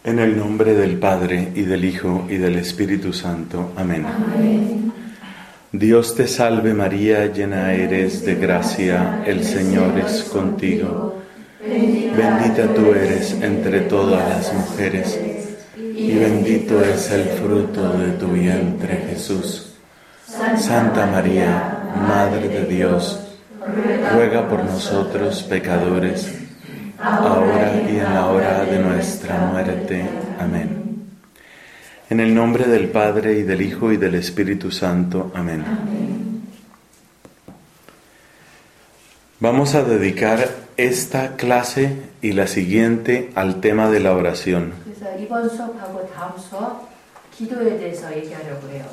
En el nombre del Padre, y del Hijo, y del Espíritu Santo. Amén. Amén. Dios te salve María, llena eres de gracia, el Señor es contigo. Bendita tú eres entre todas las mujeres, y bendito es el fruto de tu vientre, Jesús. Santa María, Madre de Dios, ruega por nosotros pecadores, ahora y en la hora de nuestra muerte. Amén. En el nombre del Padre, y del Hijo, y del Espíritu Santo. Amén. Vamos a dedicar esta clase y la siguiente al tema de la oración. 그래서 이번 수업하고 다음 수업 기도에 대해서 얘기하려고 해요.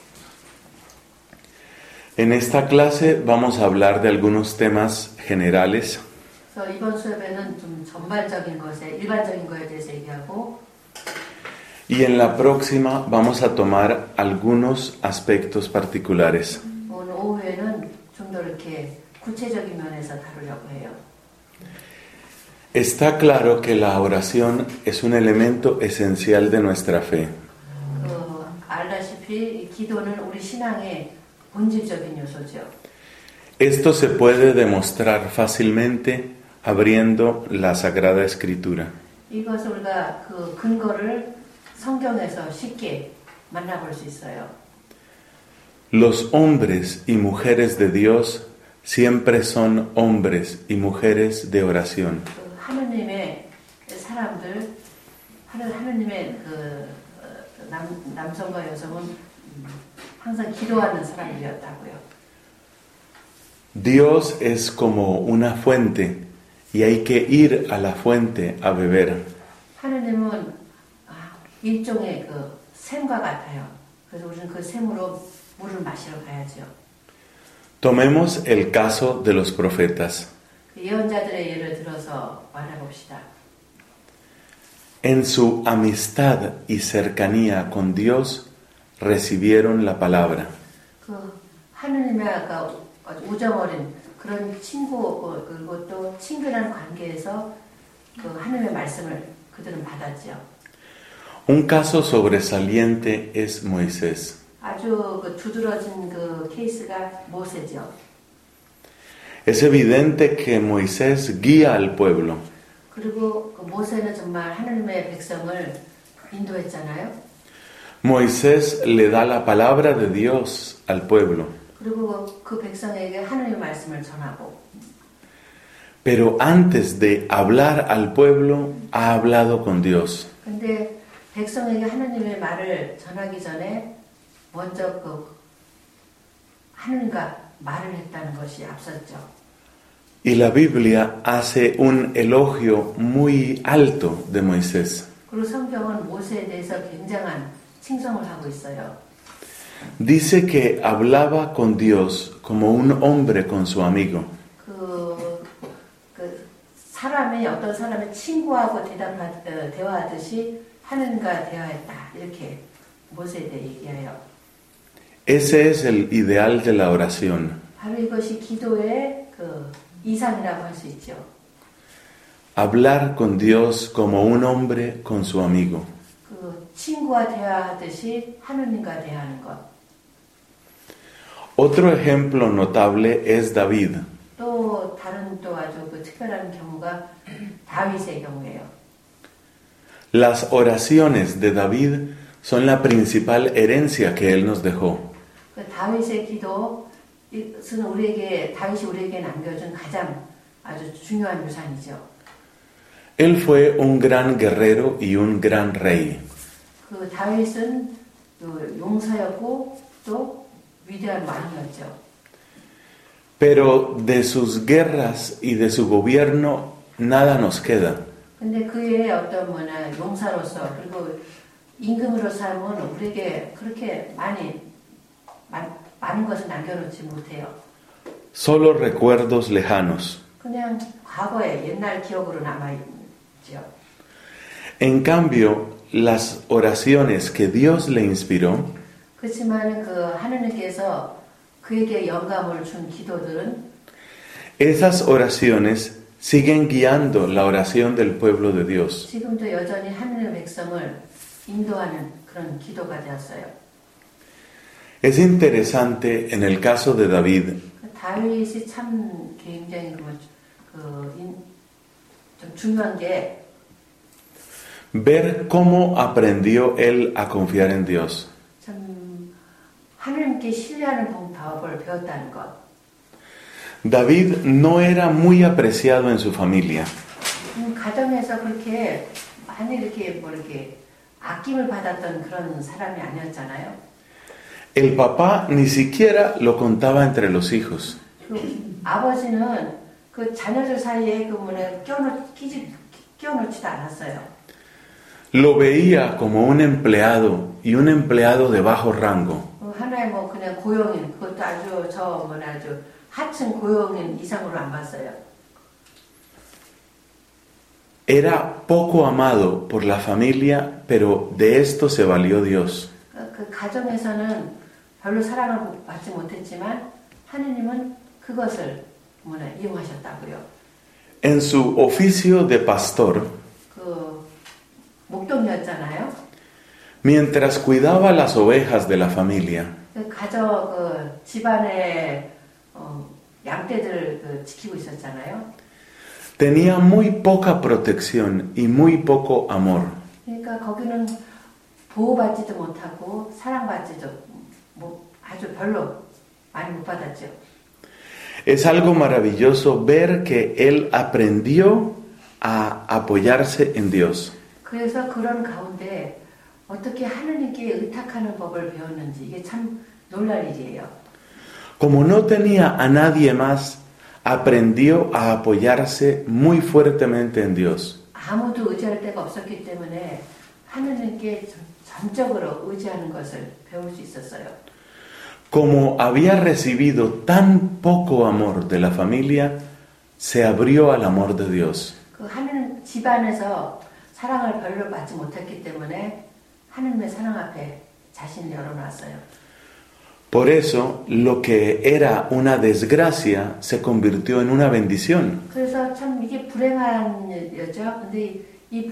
En esta clase vamos a hablar de algunos temas generales. 그래서 이번 수업에는 좀 전반적인 것에 일반적인 거에 대해서 얘기하고 Y en la próxima vamos a tomar algunos aspectos particulares. 오늘 오후에는 좀 더 이렇게 구체적인 면에서 다루려고 해요. Está claro que la oración es un elemento esencial de nuestra fe. 알다시피 이 기도는 우리 신앙의 본질적인 요소죠. Esto se puede demostrar fácilmente abriendo la Sagrada Escritura. 이것을 우리가 그 근거를 성경에서 쉽게 만나볼 수 있어요. Los hombres y mujeres de Dios siempre son hombres y mujeres de oración. 하느님의 사람들, 하느님의 남성과 여성은 항상 기도하는 사람들이었다고요. Dios es como una fuente y hay que ir a la fuente a beber. 하느님은 일종의 그 샘과 같아요. 그래서 우리는 그 샘으로 물을 마시러 가야죠. Tomemos el caso de los profetas. 예언자들의 예를 들어서 말해봅시다. En su amistad y cercanía con Dios recibieron la palabra. 그 하느님과 아주 우정어린 그런 친구 그리고 또 친근한 관계에서 그 하느님의 말씀을 그들은 받았죠. Un caso sobresaliente es Moisés. 아주 그 두드러진 그 케이스가 모세죠. Es evidente que Moisés guía al pueblo. 그리고 그 모세는 정말 하느님의 백성을 인도했잖아요. Moisés le da la palabra de Dios al pueblo. 그리고 그 백성에게 하느님의 말씀을 전하고. Pero antes de hablar al pueblo, ha hablado con Dios. 근데 백성에게 하느님의 말을 전하기 전에 먼저 그 하느님과 말을 했다는 것이 앞섰죠. Y la Biblia hace un elogio muy alto de Moisés. 그리고 성경은 모세에 대해서 굉장한 칭송을 하고 있어요. Dice que hablaba con Dios como un hombre con su amigo. 사람이 어떤 사람의 친구하고 대화하듯이 하느님과 대화했다. 이렇게 모세에 대해 얘기해요. Ese es el ideal de la oración. 바로 이것이 기도의 그 이상이라고 할 수 있죠. Hablar con Dios como un hombre con su amigo. 그 친구와 대화하듯이 하느님과 대화하는 것. Otro ejemplo notable es David. 또 다른 또 아주 그 특별한 경우가 다윗의 경우예요. Las oraciones de David son la principal herencia que él nos dejó. 그 다윗의 기도는 다윗이 우리에게 남겨준 가장 아주 중요한 유산이죠. Él fue un gran guerrero y un gran rey. 그 다윗은 용사였고 또 위대한 왕이었죠. Pero de sus guerras y de su gobierno nada nos queda. 근데 그의 어떤 용사로서 그리고 임금으로 삶은 우리에게 그렇게 많은 것을 남겨놓지 못해요. Solo recuerdos lejanos. 그냥 과거의 옛날 기억으로 남아있죠. En cambio, las oraciones que Dios le inspiró 그렇지만 그 하느님께서 그에게 영감을 준 기도들은 esas oraciones siguen guiando la oración del pueblo de Dios. 지금도 여전히 하늘의 백성을 인도하는 그런 기도가 되었어요. Es interesante en el caso de David 다윗이 참 굉장히 좀 중요한 게 ver cómo aprendió él a confiar en Dios. 참 하나님께 신뢰하는 방법을 배웠다는 것. David no era muy apreciado en su familia. 가정에서 그렇게 많이 이렇게 아낌을 받았던 그런 사람이 아니었잖아요. El papá ni siquiera lo contaba entre los hijos. 아버지는 그 자녀들 사이에 끼워놓지도 않았어요. Lo veía como un empleado y un empleado de bajo rango. 하나의 그냥 고용인, 그것도 아주 하층 고용인 이상으로 안 봤어요. Era poco amado por la familia, pero de esto se valió Dios. 그 가정에서는 별로 사랑을 받지 못했지만 하느님은 그것을 이용하셨다고요. En su oficio de pastor, 그 목동이었잖아요. mientras cuidaba las ovejas de la familia, 그 집안의 양떼들 지키고 있었잖아요. tenía muy poca protección y muy poco amor. 그러니까 거기는 보호받지도 못하고 사랑받지도 아주 별로 많이 못 받았죠. Es algo maravilloso ver que él aprendió a apoyarse en Dios. 그래서 그런 가운데 어떻게 하느님께 의탁하는 법을 배웠는지 이게 참 놀랄 일이에요. Como no tenía a nadie más, aprendió a apoyarse muy fuertemente en Dios. 아무도 의지할 데가 없었기 때문에 하느님께 전적으로 의지하는 것을 배울 수 있었어요. Como había recibido tan poco amor de la familia, se abrió al amor de Dios. 그 하느님 집안에서 사랑을 별로 받지 못했기 때문에 하느님의 사랑 앞에 자신을 열어놨어요. Por eso, lo que era una desgracia se convirtió en una bendición. 그래서 참 이게 불행한 일이었죠. 근데 이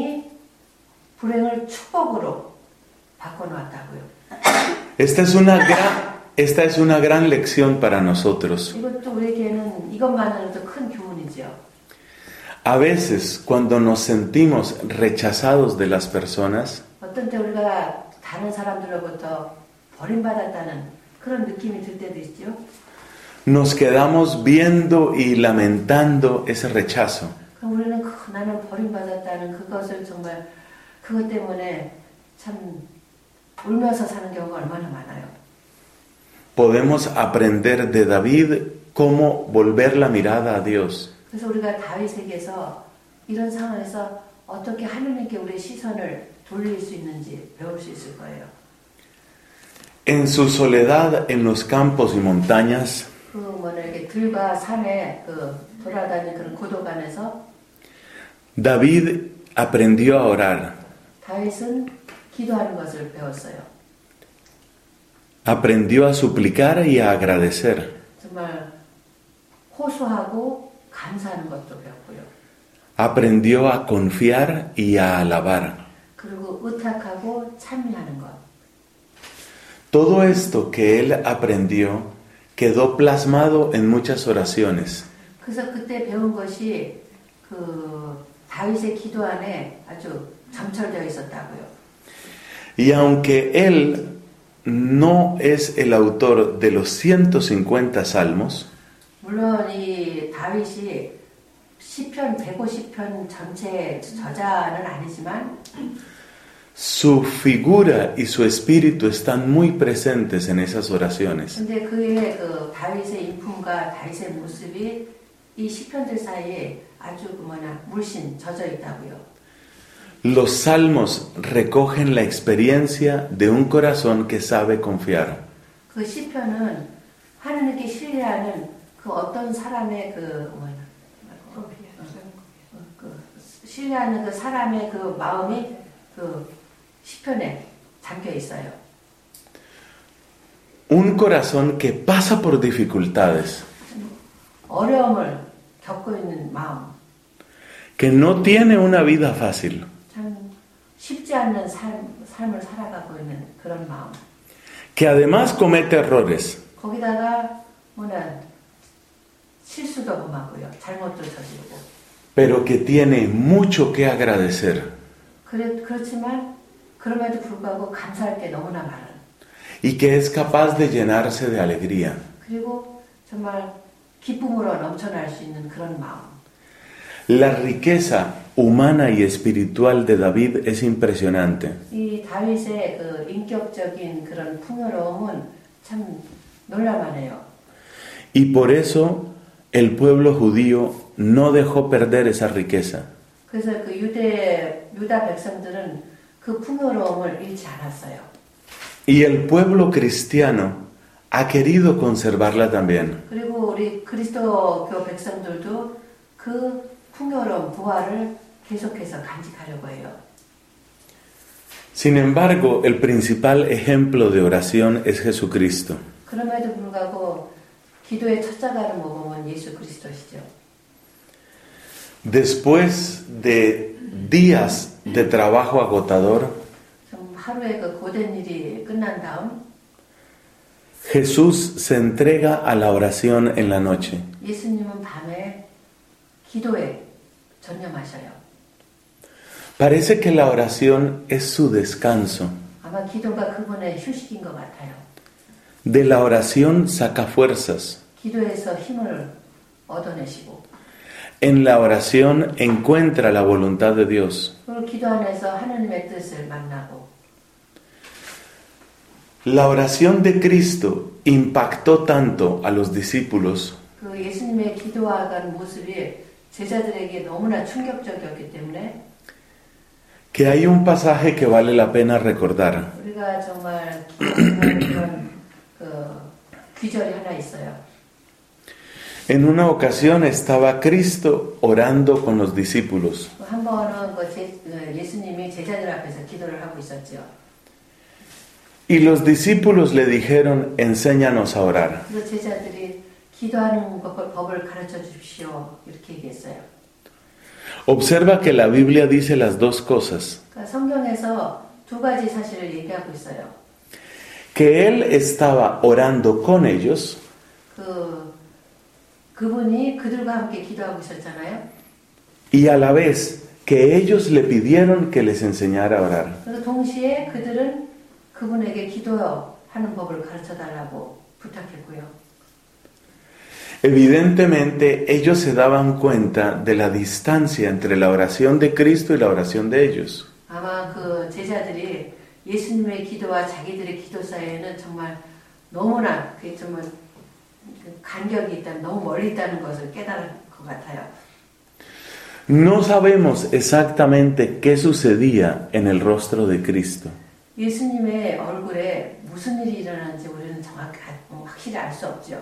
불행을 축복으로 바꿔놓았다고요. Esta es una gran lección para nosotros. 이것도 우리에게는 이것만으로도 큰 교훈이죠. A veces, cuando nos sentimos rechazados de las personas, 어떤 때 우리가 다른 사람들로부터 버림받았다는 그런 느낌이 들 때도 있죠. nos quedamos viendo y lamentando ese rechazo. 그럼 우리는 나는 버림받았다는 그것을 정말 그것 때문에 참 울면서 사는 경우가 얼마나 많아요. Podemos aprender de David cómo volver la mirada a Dios. 그래서 우리가 다윗에게서 이런 상황에서 어떻게 하느님께 우리의 시선을 돌릴 수 있는지 배울 수 있을 거예요. En su soledad en los campos y montañas, 이렇게 들과 산에 돌아다니는 그런 고독안에서 David aprendió a orar. 다윗은 기도하는 것을 배웠어요. Aprendió a suplicar y a agradecer. 정말 호소하고 감사하는 것도 배웠고요. Aprendió a confiar y a alabar. 그리고 의탁하고 찬미하는 것. Todo esto que él aprendió quedó plasmado en muchas oraciones. 그래서 그때 배운 것이 다윗의 기도 안에 아주 점철되어 있었다고요. Y aunque él no es el autor de los 150 salmos, 물론 이 다윗이 시편 150편 전체 저자는 아니지만 su figura y su espíritu están muy presentes en esas oraciones. 근데 그의 다윗의 인품과 다윗의 모습이 이 시편들 사이에 아주 물씬 젖어 있다고요. Los salmos recogen la experiencia de un corazón que sabe confiar. 그 시편은 하나님께 신뢰하는 그 어떤 사람의 신뢰하는 그 사람의 그 마음이 시편에 담겨 있어요. Un corazón que pasa por dificultades, 어려움을 겪고 있는 마음, que no tiene una vida fácil, 참 쉽지 않은 삶을 살아가고 있는 그런 마음. que además comete errores, 거기다가 실수도 범하고요, 잘못도 저지르고. pero que tiene mucho que agradecer 그렇지만 그럼에도 불구하고 감사할 게 너무나 많은. y que es capaz de llenarse de alegría. 그리고 정말 기쁨으로 넘쳐날 수 있는 그런 마음. La riqueza humana y espiritual de David es impresionante. 이 다윗의 그 인격적인 그런 풍요로움은 참 놀랄만해요. Y por eso el pueblo judío no dejó perder esa riqueza. 그래서 그 유다 백성들은 그 풍요로움을 잃지 않았어요. Y el pueblo cristiano ha querido conservarla también. 그리고 우리 그리스도교 백성들도 그 풍요로운 부활을 계속해서 간직하려고 해요. Sin embargo, el principal ejemplo de oración es Jesucristo. 그럼에도 불구하고 기도의 첫 자가를 보면 예수 그리스도시죠. Después de días de trabajo agotador, 좀 하루의 그 고된 일이 끝난 다음 Jesús se entrega a la oración en la noche. 예수님은 밤에 기도에 전념하셔요. Parece que la oración es su descanso. 아마 기도가 그분의 휴식인 것 같아요. De la oración saca fuerzas. 기도에서 힘을 얻어내시고 En la oración encuentra la voluntad de Dios. 그리고 기도 안에서 하나님의 뜻을 만나고. La oración de Cristo impactó tanto a los discípulos 그 예수님의 기도하던 모습이 제자들에게 너무나 충격적이었기 때문에 que hay un pasaje que vale la pena recordar. 우리가 정말 기억하는 그런 귀절이 하나 있어요. En una ocasión estaba Cristo orando con los discípulos. 한 번은 예수님이 제자들 앞에서 기도를 하고 있었죠. Y los discípulos le dijeron, enséñanos a orar. 그래서 제자들이 기도하는 법을 가르쳐 주십시오. 이렇게 얘기했어요. Observa que la Biblia dice las dos cosas. 그러니까 성경에서 두 가지 사실을 얘기하고 있어요. Que Él estaba orando con ellos. 그분이 그들과 함께 기도하고 있었잖아요. Y a la vez que ellos le pidieron que les enseñara a orar. 그리고 동시에 그들은 그분에게 기도하는 법을 가르쳐달라고 부탁했고요. Evidentemente ellos se daban cuenta de la distancia entre la oración de Cristo y la oración de ellos. 아마 그 제자들이 예수님의 기도와 자기들의 기도 사이에는 정말 너무나 정말 간격이 있다, 너무 멀리 있다는 것을 깨달은 것 같아요. No sabemos exactamente qué sucedía en el rostro de Cristo. 예수님의 얼굴에 무슨 일이 일어나는지 우리는 정확히 확실히 알 수 없죠.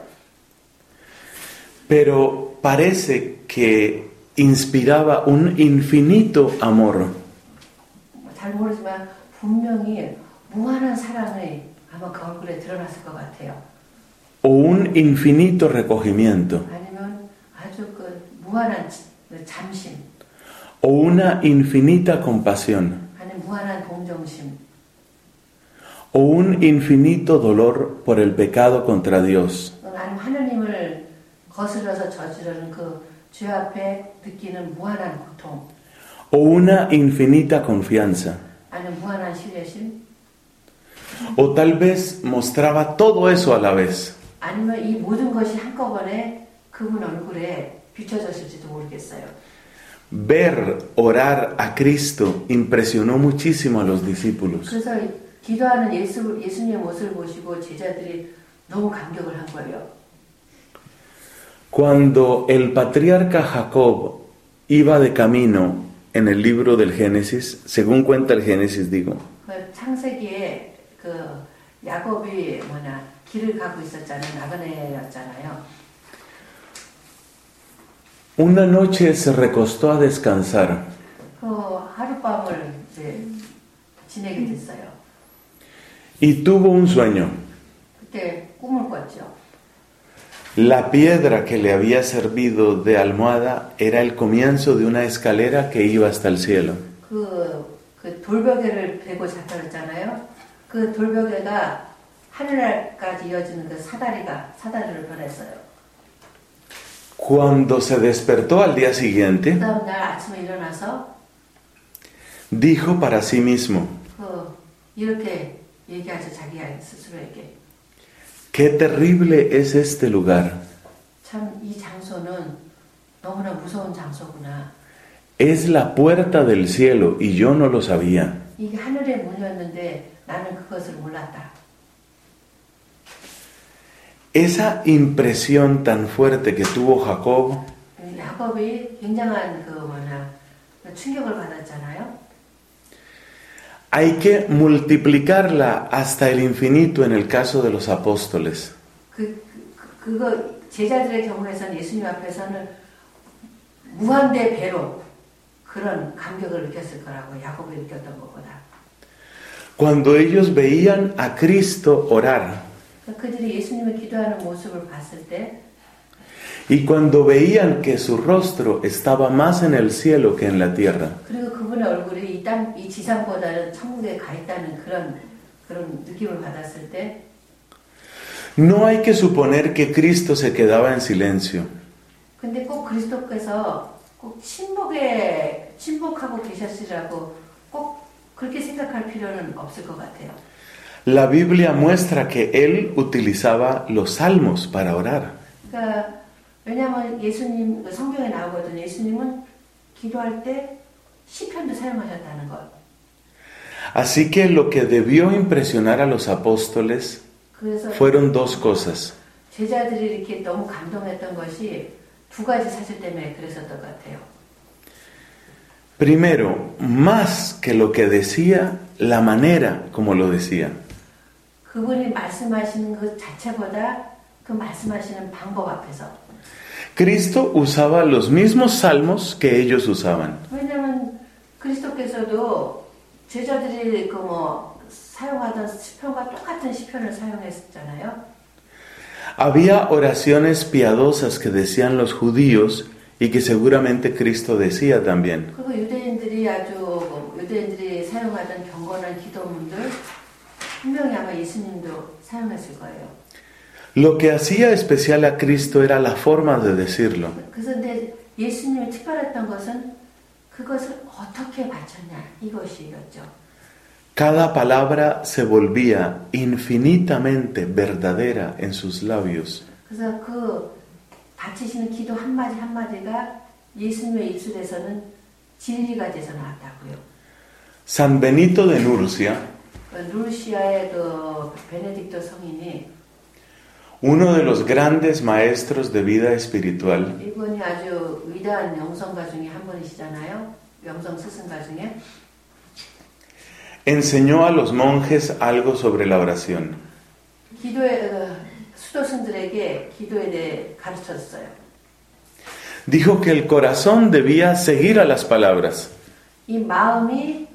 Pero parece que inspiraba un infinito amor. 잘 모르지만 분명히 무한한 사랑이 아마 그 얼굴에 드러났을 것 같아요. O un infinito recogimiento. 아니면 아주 그 무한한 잠심. O una infinita compasión. 아니면 무한한 동정심. O un infinito dolor por el pecado contra Dios. 아니면 하나님을 거스려서 저지르는 그 죄 앞에 느끼는 무한한 고통. O una infinita confianza. 아니면 무한한 신뢰심. O tal vez mostraba todo eso a la vez. 아니면 이 모든 것이 한꺼번에 그분 얼굴에 비춰졌을지도 모르겠어요. Ver orar a Cristo impresionó muchísimo a los discípulos. 그래서 기도하는 예수님의 모습을 보시고 제자들이 너무 감격을 한 거예요. Cuando el patriarca Jacob iba de camino en el libro del Génesis, según cuenta el Génesis, digo, 창세기에 그 야곱이 길을 가고 있었잖아요. 나그네였잖아요. una noche se recostó a descansar 그 하룻밤을 이제 지내게 됐어요. y tuvo un sueño. 그때 꿈을 꿨죠. La piedra que le había servido de almohada era el comienzo de una escalera que iba hasta el cielo. 그 돌벽에를 베고 잤다 그랬잖아요. 그 돌벽에가 하늘까지 이어지는 그 사다리를 변했어요. Cuando se despertó al día siguiente, 그 다음 날 아침에 일어나서 dijo para sí mismo, 이렇게 얘기하죠. 자기 스스로에게. qué terrible es este lugar. 참 이 장소는 너무나 무서운 장소구나. Es la puerta del cielo y yo no lo sabía. 이게 하늘의 문이었는데 나는 그것을 몰랐다. Esa impresión tan fuerte que tuvo Jacob 야곱이 굉장한 충격을 받았잖아요. hay que multiplicarla hasta el infinito en el caso de los apóstoles. 그거 제자들의 경우에서는 예수님 앞에서는 무한대 배로 그런 감격을 느꼈을 거라고 야곱이 느꼈던 것보다. Cuando ellos veían a Cristo orar 그들이 예수님을 기도하는 모습을 봤을 때 y cuando veían que su rostro estaba más en el cielo que en la tierra, 그리고 그분의 얼굴이 이 지상보다는 천국에 가 있다는 그런 느낌을 받았을 때 no hay que suponer que Cristo se quedaba en silencio. 근데 꼭 그리스도께서 꼭 침묵하고 계셨으라고 꼭 그렇게 생각할 필요는 없을 것 같아요. La Biblia muestra que él utilizaba los salmos para orar. 그러니까 왜냐하면 예수님 성경에 나오거든요. 예수님은 기도할 때 시편도 사용하셨다는 것. Así que lo que debió impresionar a los apóstoles fueron dos cosas. 제자들이 이렇게 너무 감동했던 것이 두 가지 사실 때문에 그랬었던 것 같아요. Primero, más que lo que decía, la manera como lo decía. 그분이 말씀하시는 것 자체보다 그 말씀하시는 방법 앞에서. Cristo usaba los mismos salmos que ellos usaban. 왜냐하면 그리스도께서도 제자들이 사용하던 시편과 똑같은 시편을 사용했잖아요. Había oraciones piadosas que decían los judíos y que seguramente Cristo decía también. 그리고 유대인들이 사용하던 경건한 기도문들 분명히 아마 예수님도 사용했을 거예요. Lo que hacía especial a Cristo era la forma de decirlo. 그런데 예수님이 특별했던 것은 그것을 어떻게 바쳤냐 이것이었죠. Cada palabra se volvía infinitamente verdadera en sus labios. 그래서 그 바치시는 기도 한마디 한마디가 예수님의 입술에서는 진리가 돼서 나왔다고요. San Benito de Nurcia, 누르시아의 베네딕토 성인이 uno de los grandes maestros de vida espiritual, 이분이 아주 위대한 영성가 중에 한 분이시잖아요. 영성 스승가 중에 enseñó a los monjes algo sobre la oración. 수도승들에게 기도에 대해 가르쳤어요. Dijo que el corazón debía seguir a las palabras. 이 마음이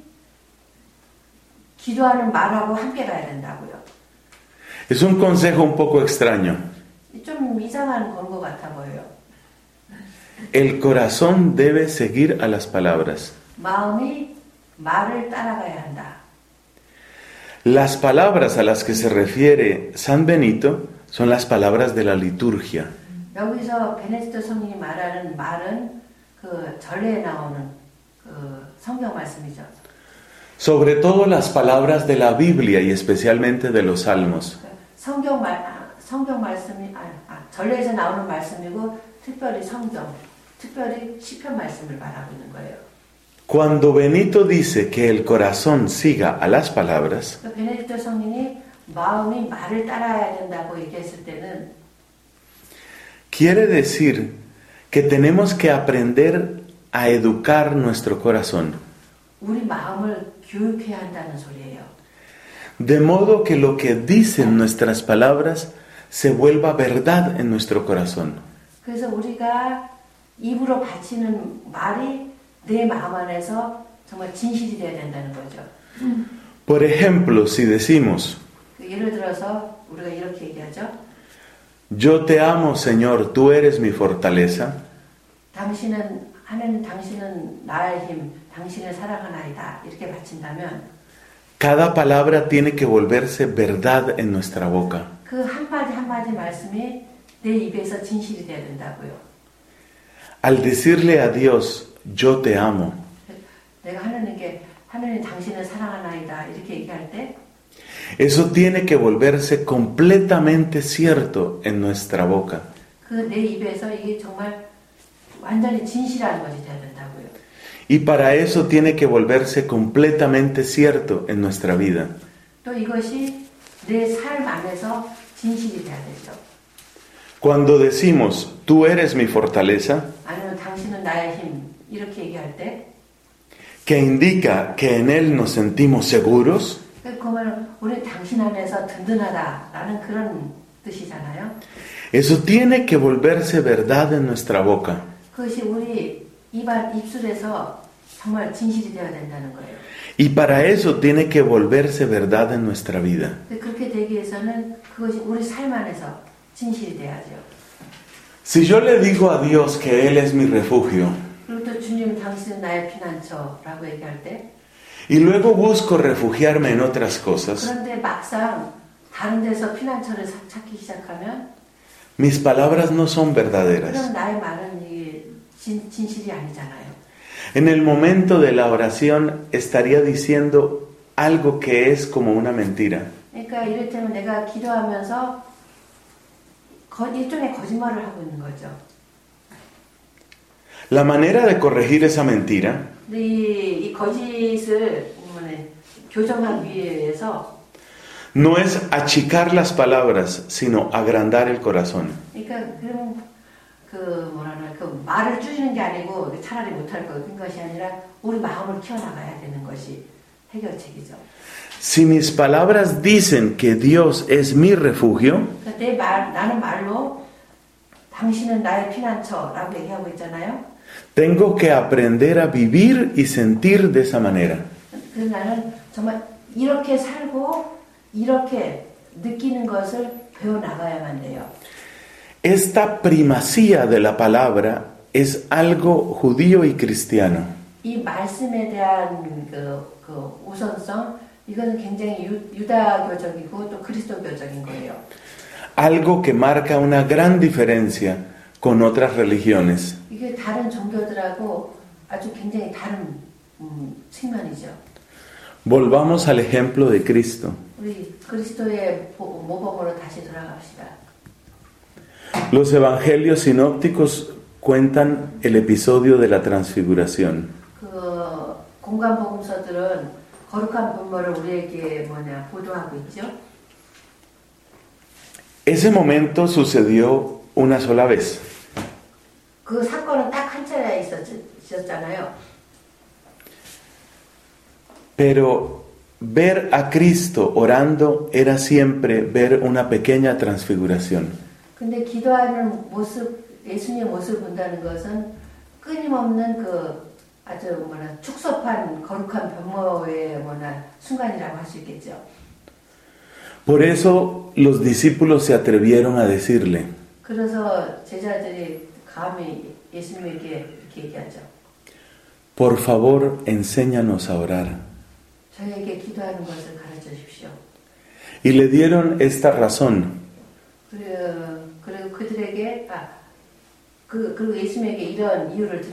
기도하는 말하고 함께 가야 된다고요. Es un consejo un poco extraño. 좀 이상한 건 것 같아 보여요. El corazón debe seguir a las palabras. 마음이 말을 따라가야 한다. Las palabras a las que se refiere San Benito son las palabras de la liturgia. 여기서 베네딕토 성인이 말하는 말은 그 전례에 나오는 그 성경 말씀이죠. Sobre todo las palabras de la Biblia y especialmente de los salmos. 성경 말씀이 전례에서 나오는 말씀이고 특별히 시편 말씀을 말하고 있는 거예요. Cuando Benito dice que el corazón siga a las palabras, 베네딕토 성인이 마음이 말을 따라야 된다고 얘기했을 때는 quiere decir que tenemos que aprender a educar nuestro corazón. 우리 마음을 교육해야 한다는 소리예요. De modo que lo que dicen nuestras palabras se vuelva verdad en nuestro corazón. 그래서 우리가 입으로 바치는 말이 내 마음 안에서 정말 진실이 돼야 된다는 거죠. Por ejemplo, si decimos, 예를 들어서 우리가 이렇게 얘기하죠. Yo te amo, Señor, tú eres mi fortaleza. 하나님 당신은 나의 힘, 당신을 사랑하나이다. 이렇게 바친다면 Cada palabra tiene que volverse verdad en nuestra boca. 그 한마디 한마디 말씀이 내 입에서 진실이 돼야 된다고요. Al decirle a Dios, yo te amo, 내가 하나님께 하나님 당신을 사랑하나이다 이렇게 얘기할 때 eso tiene que volverse completamente cierto en nuestra boca. 그 내 입에서 이게 정말 완전히 진실한 것이 돼야 된다고요. Y para eso tiene que volverse completamente cierto en nuestra vida. 또 이것이 내 삶 안에서 진실이 돼야 되죠. Cuando decimos, tú eres mi fortaleza, 아니면 당신은 나의 힘 이렇게 얘기할 때 que indica que en Él nos sentimos seguros, 그러면 우리 당신 안에서 든든하다라는 그런 뜻이잖아요. eso tiene que volverse verdad en nuestra boca. 그것이 우리 입술에서 정말 진실이 되어야 된다는 거예요. Y para eso tiene que volverse verdad en nuestra vida. 그렇게 되기 위해서는 그것이 우리 삶 안에서 진실이 돼야죠. Si yo le digo a Dios que Él es mi refugio, 그리고 또 주님 당신은 나의 피난처라고 얘기할 때 y luego busco refugiarme en otras cosas, 그런데 막상 다른 데서 피난처를 찾기 시작하면 mis palabras no son verdaderas. 그럼 나의 말은 이게 진실이 아니잖아요. En el momento de la oración estaría diciendo algo que es como una mentira. 그러니까 이를테면 내가 기도하면서 일종의 거짓말을 하고 있는 거죠. La manera de corregir esa mentira 이 거짓을 교정하기 위해서 no es achicar las palabras, sino agrandar el corazón. 그러니까 그 말을 줄이는 게 아니고 차라리 못할 것이 아니라 우리 마음을 키워나가야 되는 것이 해결책이죠. Si mis palabras dicen que Dios es mi refugio, 나는 말로 당신은 나의 피난처라고 얘기하고 있잖아요. tengo que aprender a vivir y sentir de esa manera. 그래서 나는 정말 이렇게 살고 이렇게 느끼는 것을 배워나가야만 돼요. Esta primacía de la palabra es algo judío y cristiano. 이 말씀에 대한 그 우선성 이거는 굉장히 유다교적이고 또 그리스도교적인 거예요. Algo que marca una gran diferencia con otras religiones. 이게 다른 종교들하고 아주 굉장히 다른 측면이죠. Volvamos al ejemplo de Cristo. 우리 그리스도의 모범으로 다시 돌아갑시다. Los evangelios sinópticos cuentan el episodio de la transfiguración. 그 공간 복음서들은 거룩한 분모를 우리에게 보도하고 있죠. Ese momento sucedió una sola vez. 그 사건은 딱 한 차례 있었잖아요. Pero ver a Cristo orando era siempre ver una pequeña transfiguración. 근데 기도하는 모습, 예수님의 모습을 본다는 것은 끊임없는 그 아주 축소판 거룩한 변모의 순간이라고 할 수 있겠죠. Por eso los discípulos se atrevieron a decirle, 그래서 제자들이 감히 예수님에게 이렇게 얘기하죠. Por favor, enséñanos a orar. 저에게 기도하는 것을 가르쳐 주십시오. Y le dieron esta razón. 그리고 그들에게 그리고 예수님에게 이런 이유를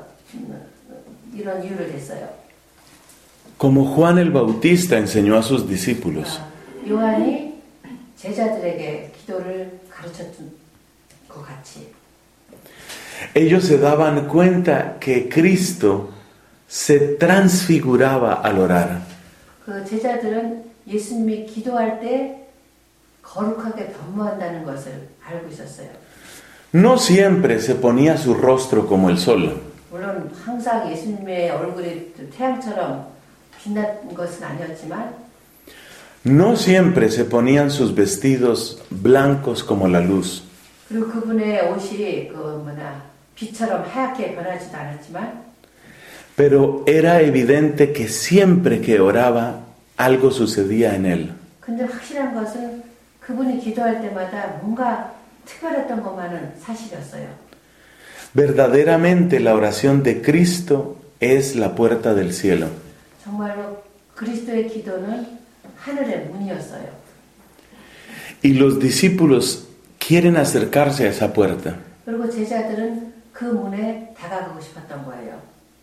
댔어요. Como Juan el Bautista enseñó a sus discípulos. 요한이 제자들에게 기도를 가르쳐준 것 같이. Ellos se daban cuenta que Cristo se transfiguraba al orar. 그 제자들은 예수님이 기도할 때 거룩하게 변모한다는 것을 알고 있었어요. No siempre se ponía su rostro como el sol. 물론 항상 예수님의 얼굴이 태양처럼 빛난 것은 아니었지만 No siempre se ponían sus vestidos blancos como la luz. 그리고 그분의 옷이 빛처럼 하얗게 변하지도 않았지만 Pero era evidente que siempre que oraba algo sucedía en él. 근데 확실한 것은 그분이 기도할 때마다 뭔가 특별했던 것만은 사실이었어요. Verdaderamente la oración de Cristo es la puerta del cielo. 정말로 그리스도의 기도는 하늘의 문이었어요. Y los discípulos quieren acercarse a esa puerta. 그리고 제자들은 그 문에 다가가고 싶었던 거예요.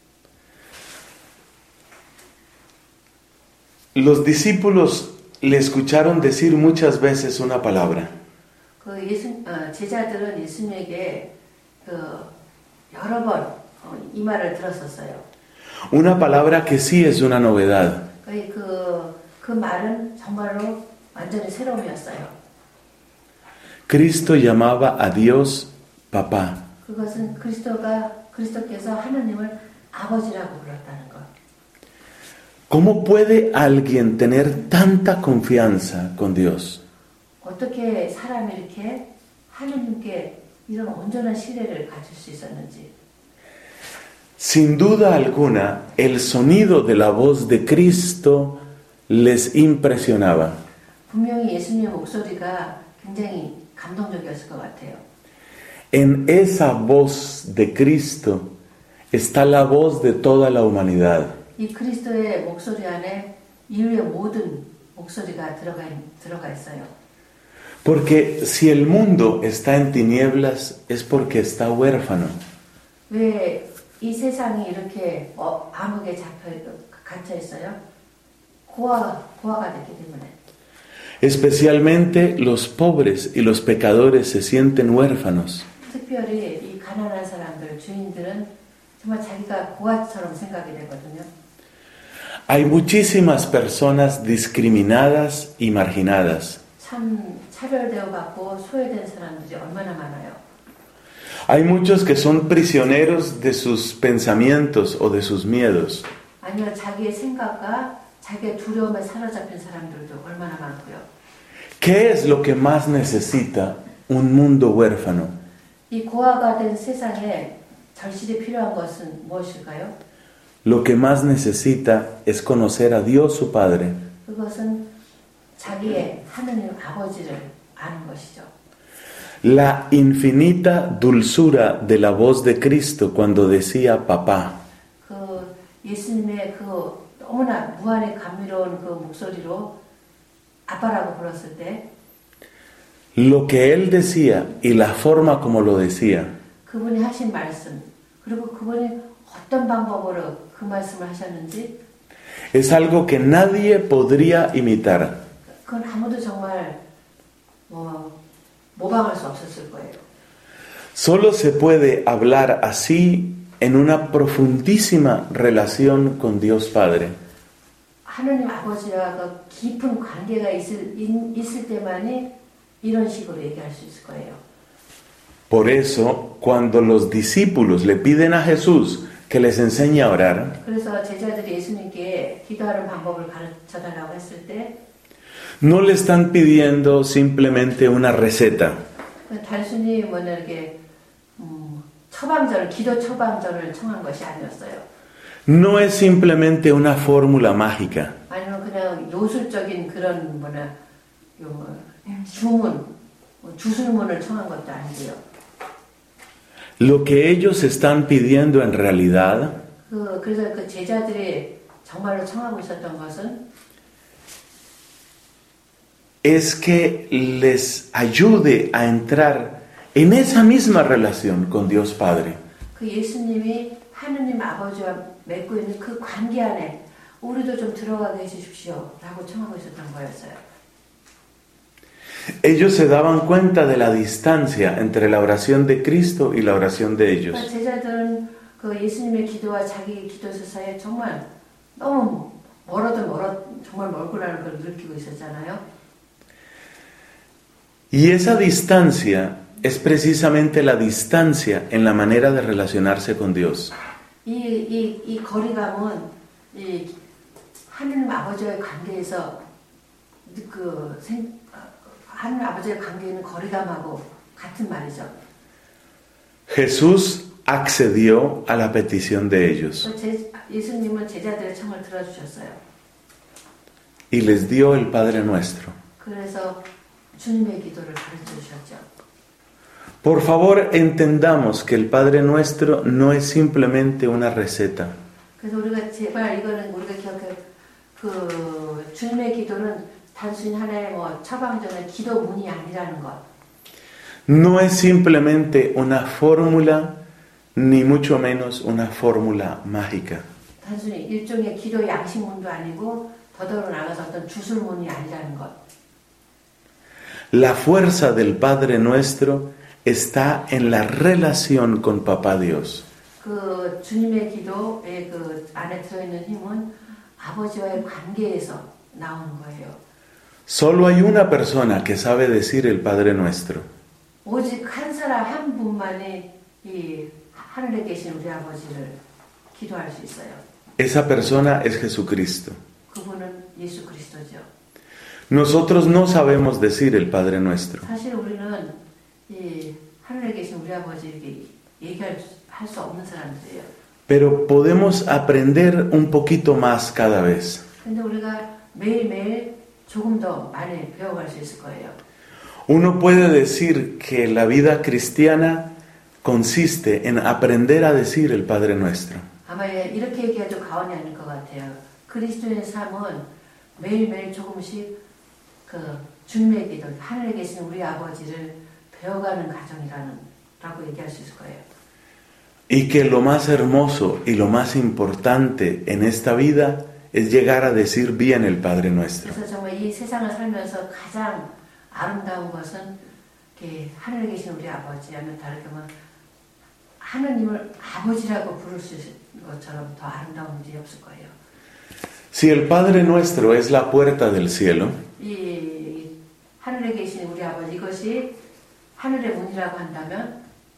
Los discípulos le escucharon decir muchas veces una palabra. 제자들은 예수님에게 여러 번 이 말을 들었었어요. Una palabra que sí es una novedad. 그 말은 정말로 완전히 새로움이었어요. Cristo llamaba a Dios papá. 그것은 그리스도께서 하나님을 아버지라고 불렀다는 것. ¿Cómo puede alguien tener tanta confianza con Dios? 어떻게 사람이 이렇게 하나님께 이런 온전한 신뢰를 가질 수 있었는지. Sin duda alguna, el sonido de la voz de Cristo les impresionaba. 분명히 예수님의 목소리가 굉장히 감동적이었을 것 같아요. En esa voz de Cristo está la voz de toda la humanidad. 이 그리스도의 목소리 안에 인류의 모든 목소리가 들어가 있어요. Porque si el mundo está en tinieblas es porque está huérfano. 왜 이 세상이 이렇게 암흑에 갇혀 있어요? 고아가 됐기 때문에. Especialmente los pobres y los pecadores se sienten huérfanos. 특별히 이 가난한 사람들, 주인들은 정말 자기가 고아처럼 생각이 되거든요. Hay muchísimas personas discriminadas y marginadas. 참 차별되어 갖고 소외된 사람들이 얼마나 많아요. Hay muchos que son prisioneros de sus pensamientos o de sus miedos. 아니요, 자기의 생각과 자기의 두려움에 사로잡힌 사람들도 얼마나 많고요. ¿Qué es lo que más necesita un mundo huérfano? 이 고아가 된 세상에 절실히 필요한 것은 무엇일까요? Lo que más necesita es conocer a Dios su Padre. 그것은 자기의 하느님 아버지를 아는 것이죠. La infinita dulzura de la voz de Cristo cuando decía papá. 그 예수님의 그 너무나 무한히 감미로운 그 목소리로 아빠라고 불렀을 때 Lo que él decía y la forma como lo decía. 그분이 하신 말씀 그리고 그분이 어떤 방법으로 그 말씀을 하셨는지 Es algo que nadie podría imitar. 그건 아무도 정말 모방할 수 없었을 거예요. Solo se puede hablar así en una profundísima relación con Dios Padre. 하느님 아버지와 그 깊은 관계가 있을 때만이 이런 식으로 얘기할 수 있을 거예요. Por eso, cuando los discípulos le piden a Jesús que les enseñe a orar, 그래서 제자들이 예수님께 기도하는 방법을 가르쳐 달라고 했을 때 no le están pidiendo simplemente una receta. 단순히 이렇게 기도 처방전을 청한 것이 아니었어요. No es simplemente una fórmula mágica. 아니면 그냥 요술적인 그런 주술문을 청한 것도 아니고요. Lo que ellos están pidiendo en realidad 그래서 그 제자들이 정말로 청하고 있었던 것은 es que les ayude a entrar en esa misma relación con Dios Padre. 그 예수님이 하느님 아버지와 맺고 있는 그 관계 안에 우리도 좀 들어가게 해주십시오 라고 청하고 있었던 거였어요. Ellos se daban cuenta de la distancia entre la oración de Cristo y la oración de ellos. 제자들은 그 예수님의 기도와 자기 기도 사이에 정말 너무 정말 멀구나는 걸 느끼고 있었잖아요. Y esa distancia es precisamente la distancia en la manera de relacionarse con Dios. 이 거리감은 이 하느님 아버지와의 관계에서 하느님 아버지의 관계는 거리감하고 같은 말이죠. Jesús accedió a la petición de ellos 예수님은 제자들의 청을 들어주셨어요. y les dio el Padre Nuestro. 그래서 주님의 기도를 가르쳐 주셨죠. Por favor, entendamos que el Padre Nuestro no es simplemente una receta. 그래서 우리가 제발 이거는 우리가 기억해 그 주님의 기도는 단순히 하나의 뭐 처방전의 기도문이 아니라는 것. No es simplemente una fórmula, ni mucho menos una fórmula mágica. 단순히 일종의 기도 양식문도 아니고 더더러 나가서 어떤 주술문이 아니라는 것. La fuerza del Padre Nuestro está en la relación con Papá Dios. 그 주님의 기도의 그 안에 들어있는 힘은 아버지와의 관계에서 나오는 거예요. Solo hay una persona que sabe decir el Padre Nuestro. 오직 한 사람 한 분만이 이 하늘에 계신 우리 아버지를 기도할 수 있어요. Esa persona es Jesucristo. 그분은 예수 그리스도죠. Nosotros no sabemos decir el Padre Nuestro. 사실 우리는 이 하늘에 계신 우리 아버지에게 얘기할 수 없는 사람들이에요. Pero podemos aprender un poquito más cada vez. 근데 우리가 매일매일 조금 더 많이 배워갈 수 있을 거예요. Uno puede decir que la vida cristiana consiste en aprender a decir el Padre Nuestro. 아마 이렇게 얘기해도 과언이 아닐 것 같아요. 그리스도의 삶은 매일매일 조금씩 그 주님의 기도, 하늘에 계신 우리 아버지를 배워가는 과정이라고 얘기할 수 있을 거예요. Y que lo más hermoso y lo más importante en esta vida es llegar a decir bien el Padre Nuestro. 그래서 정말 이 세상을 살면서 가장 아름다운 것은 하늘에 계신 우리 아버지, 아니면 다르게 말하면 하느님을 아버지라고 부를 수 있는 것처럼 더 아름다운 일이 없을 거예요. Si el Padre Nuestro es la puerta del cielo, 이 하늘에 계신 우리 아버지, 이것이 하늘의 문이라고 한다면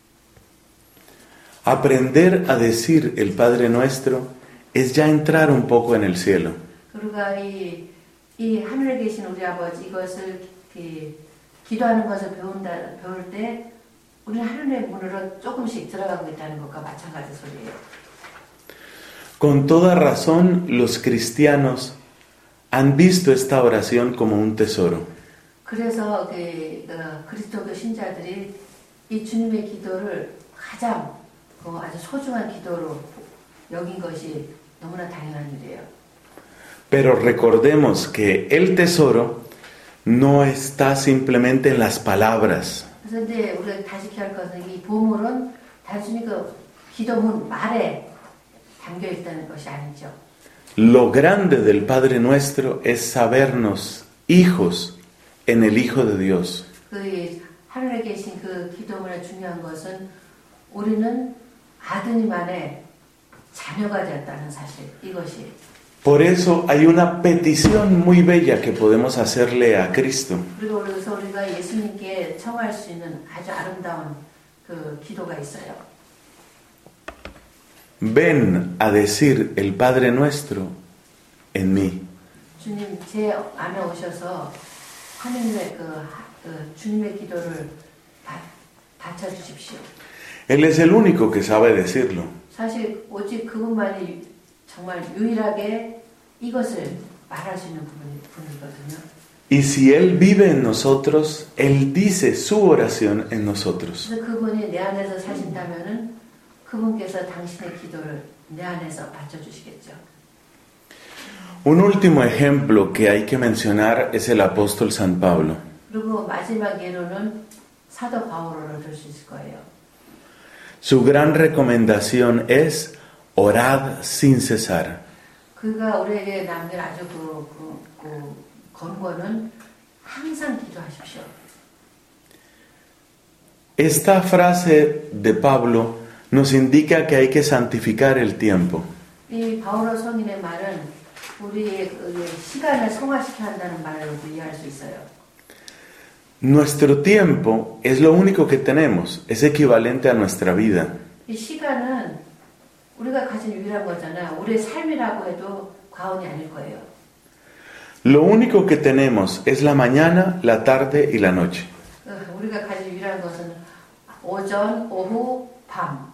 aprender a decir el Padre Nuestro es ya entrar un poco en el cielo. 그러니까 이 하늘에 계신 우리 아버지, 이것을 기도하는 것을 배울 때 우리는 하늘의 문으로 조금씩 들어가고 있다는 것과 마찬가지 소리예요. Con toda razón, los cristianos han visto esta oración como un tesoro. 그래서 그리스도교 신자들이 이 주님의 기도를 가장 아주 소중한 기도로 여긴 것이 너무나 당연한 일이에요. Pero recordemos que el tesoro no está simplemente en las palabras. 그래서 이제 우리가 다시 기억할 것은 이 보물은 단순히 그 기도문 말에 담겨 있다는 것이 아니죠. Lo grande del Padre Nuestro es sabernos hijos en el Hijo de Dios. 그 하늘에 계신 그 기도문의 중요한 것은 우리는 아드님 안에 자녀가 되었다는 사실, 이것이. Por eso hay una petición muy bella que podemos hacerle a Cristo. 그리고 그래서 우리가 예수님께 청할 수 있는 아주 아름다운 그 기도가 있어요. Ven a decir el Padre Nuestro en mí. 주님 제 안에 오셔서 하느님의 주님의 기도를 바쳐 주십시오. Él es el único que sabe decirlo. 사실 오직 그분만이 정말 유일하게 이것을 말할 수 있는 분이거든요. Y si Él vive en nosotros, Él dice su oración en nosotros. 그래서 그분이 내 안에서 사신다면은 그분께서 당신의 기도를 내 안에서 바쳐 주시겠죠. Un último ejemplo que hay que mencionar es el apóstol San Pablo. 그리고 마지막 예로는 사도 바울을 들 수 있을 거예요. Su gran recomendación es orad sin cesar. 그가 우리에게 남긴 아주 그 권고는 항상 기도하십시오. Esta frase de Pablo nos indica que hay que santificar el tiempo. 이 바울어 성인의 말은 우리의 시간을 성화시켜야 한다는 말로도 이해할 수 있어요. Nuestro tiempo es lo único que tenemos, es equivalente a nuestra vida. 이 시간은 우리가 가진 유일한 거잖아요. 우리의 삶이라고 해도 과언이 아닐 거예요. Lo único que tenemos es la mañana, la tarde y la noche. 우리가 가진 유일한 것은 오전, 오후, 밤.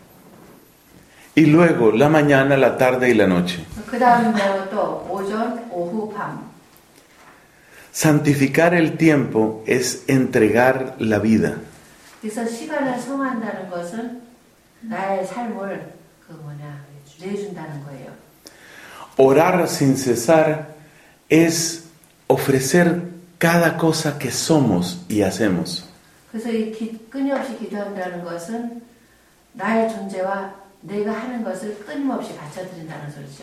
Y luego la mañana, la tarde y la noche. 그 다음 또 오전, 오후, 밤. Santificar el tiempo es entregar la vida. 그래서 시간을 성한다는 것은 나의 삶을 내준다는 거예요. Orar sin cesar es ofrecer cada cosa que somos y hacemos. 그래서 이 끊임없이 기도한다는 것은 나의 존재와 내가 하는 것을 끊임없이 바쳐드린다는 소리죠.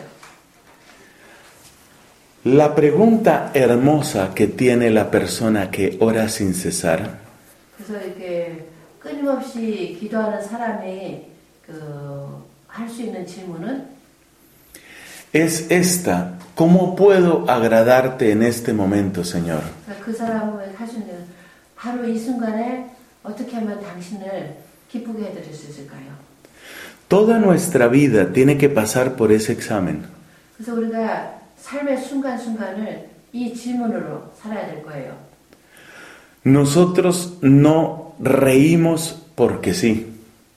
La pregunta hermosa que tiene la persona que ora sin cesar 그래서 이렇게 끊임없이 기도하는 사람이 할 수 있는 질문은 es esta: ¿cómo puedo agradarte en este momento, Señor? 그 사람은 할 수 있는 바로 이 순간에 어떻게 하면 당신을 기쁘게 해드릴 수 있을까요? Toda nuestra vida tiene que pasar por ese examen. 그래서 우리가 삶의 순간순간을 이 질문으로 살아야 될 거예요. Nosotros no reímos porque sí.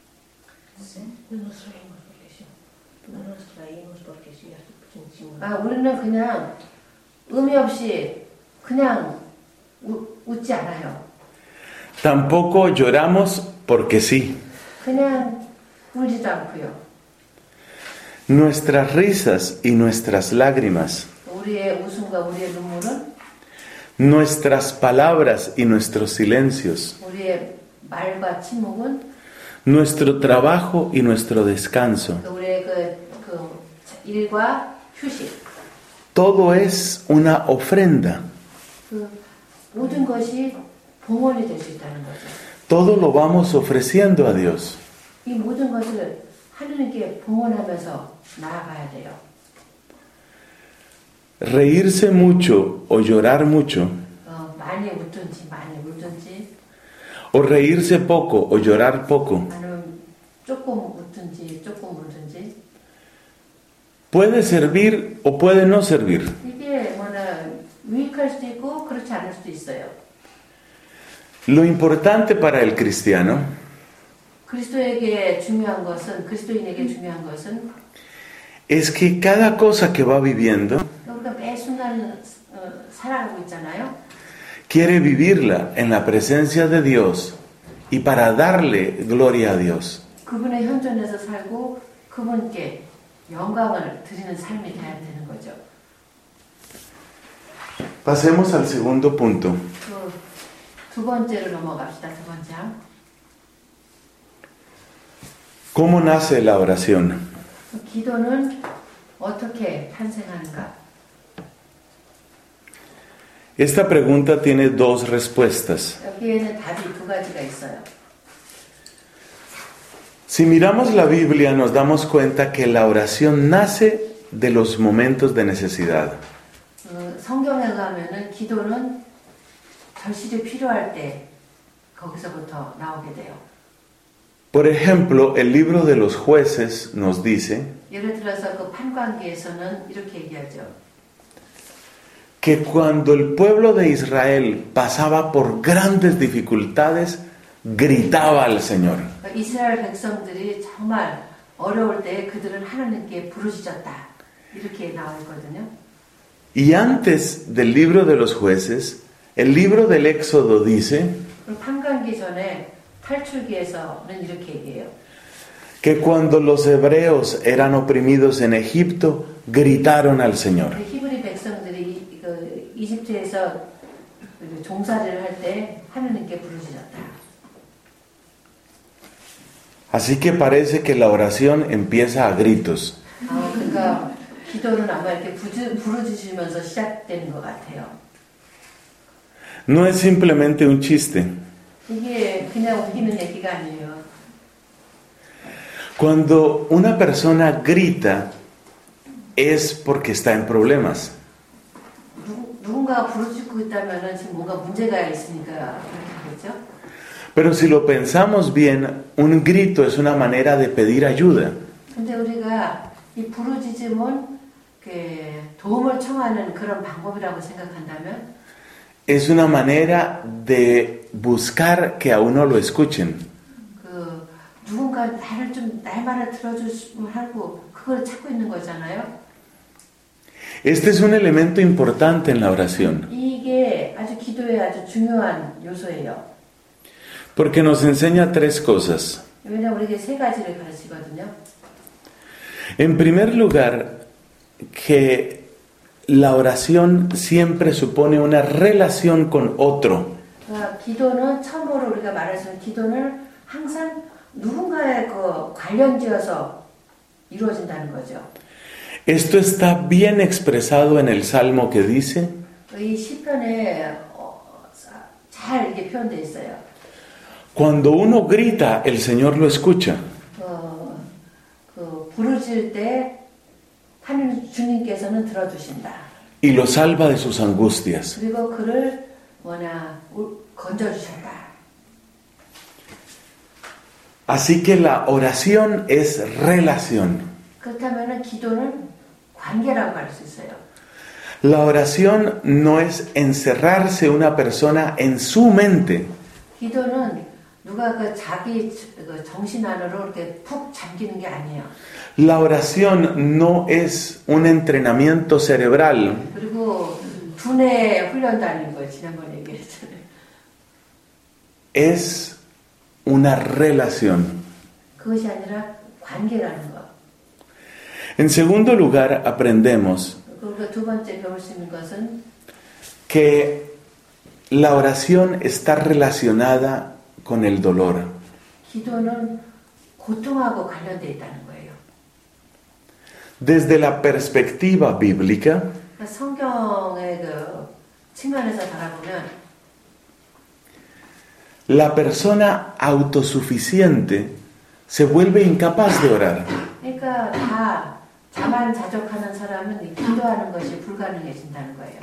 우리는 그냥 의미 없이 그냥 웃지 않아요. Tampoco lloramos porque sí. 그냥 울지도 않고요. Nuestras risas y nuestras lágrimas, 우리의 웃음과 우리의 눈물은, nuestras palabras y nuestros silencios, 우리의 말과 침묵은, nuestro trabajo y nuestro descanso, 우리의 일과 휴식, todo es una ofrenda. 모든 것이 봉헌이 될 수 있다는 거죠. Todo lo vamos ofreciendo a Dios. 이 모든 것을 하느님께 봉헌하면서 나아가야 돼요. Reírse mucho o llorar mucho, 많이 웃든지 많이 울든지, o reírse poco o llorar poco, 아니면 조금 웃든지 조금 울든지, puede servir o puede no servir. 이게 유익할 수도 있고 그렇지 않을 수도 있어요. Lo importante para el cristiano 그리스도에게 중요한 것은, 그리스도인에게 중요한 것은 es que cada cosa que va viviendo 우리가 매 순간 살아가고 있잖아요. quiere vivirla en la presencia de Dios y para darle gloria a Dios. 그분의 현존에서 살고 그분께 영광을 드리는 삶이 돼야 되는 거죠. Pasemos al segundo punto. 두 번째로 넘어갑시다. 두 번째. ¿Cómo nace la oración? 기도는 어떻게 탄생하는가? Esta pregunta tiene dos respuestas. 여기에는 답이 두 가지가 있어요. Si miramos la Biblia, nos damos cuenta que la oración nace de los momentos de necesidad. 성경에 가면은 기도는 절실히 필요할 때 거기서부터 나오게 돼요. Por ejemplo, el libro de los jueces nos dice 예를 들어서 그 판관기에서는 이렇게 얘기하죠. que cuando el pueblo de Israel pasaba por grandes dificultades, gritaba al Señor. 이스라엘 백성들이 정말 어려울 때 그들은 하나님께 부르짖었다. 이렇게 나와 있거든요. Y antes del libro de los jueces, el libro del Éxodo dice 판관기 전에 탈출기에서는 이렇게 얘기해요. que cuando los hebreos eran oprimidos en Egipto, gritaron al Señor. 히브리 백성들이 이집트에서 종살이를 할 때 하나님께 부르짖었다. Así que parece que la oración empieza a gritos. 그러니까 기도는 아마 이렇게 부르짖으면서 시작되는 것 같아요. No es simplemente un chiste. 이게 그냥 웃기는 얘기가 아니에요. Cuando una persona grita es porque está en problemas. 누군가가 부르짖고 있다면은 지금 뭔가 문제가 있으니까 그렇게 하겠죠. Pero si lo pensamos bien, un grito es una manera de pedir ayuda. 근데 우리가 이 부르짖음은 도움을 청하는 그런 방법이라고 생각한다면 Es una manera de buscar que a uno lo escuchen. 누군가 날 말을 들어줬으면 하고 그걸 찾고 있는 거잖아요. Este es un elemento importante en la oración. 이게 아주 기도의 아주 중요한 요소예요. Porque nos enseña tres cosas. 왜냐면 우리에게 세 가지를 가르치거든요. En primer lugar, que la oración siempre supone una relación con otro. 그러니까 기도는 처음으로 우리가 말할 수 있는 기도는 항상 누군가의 그 관련지어서 이루어진다는 거죠. Esto está bien expresado en el Salmo que dice, 이 시편에 잘 이렇게 표현되어 있어요. cuando uno grita, el Señor lo escucha. 부르짖을 때 하나님 주님께서는 들어주신다. Y lo salva de sus angustias. 그리고 그를 건져주셨다. Así que la oración es relación. 그렇다면 기도는 관계라고 할 수 있어요. La oración no es encerrarse una persona en su mente. 기도는 누가 자기 정신 안으로 이렇게 푹 잠기는 게 아니에요. La oración no es un entrenamiento cerebral. 그리고 두뇌 훈련도 아닌 거예요. 지난번에 얘기했잖아요. Es una relación. 그것이 아니라 관계라는 거. En segundo lugar, aprendemos 그리고 두 번째 배울 수 있는 것은 que la oración está relacionada con el dolor. 기도는 고통하고 관련되어 있다는 거예요. Desde la perspectiva bíblica, 성경의 그 측면에서 바라보면 la persona autosuficiente se vuelve incapaz de orar. 그러니까 다 자만자족하는 사람은 기도하는 것이 불가능해진다는 거예요.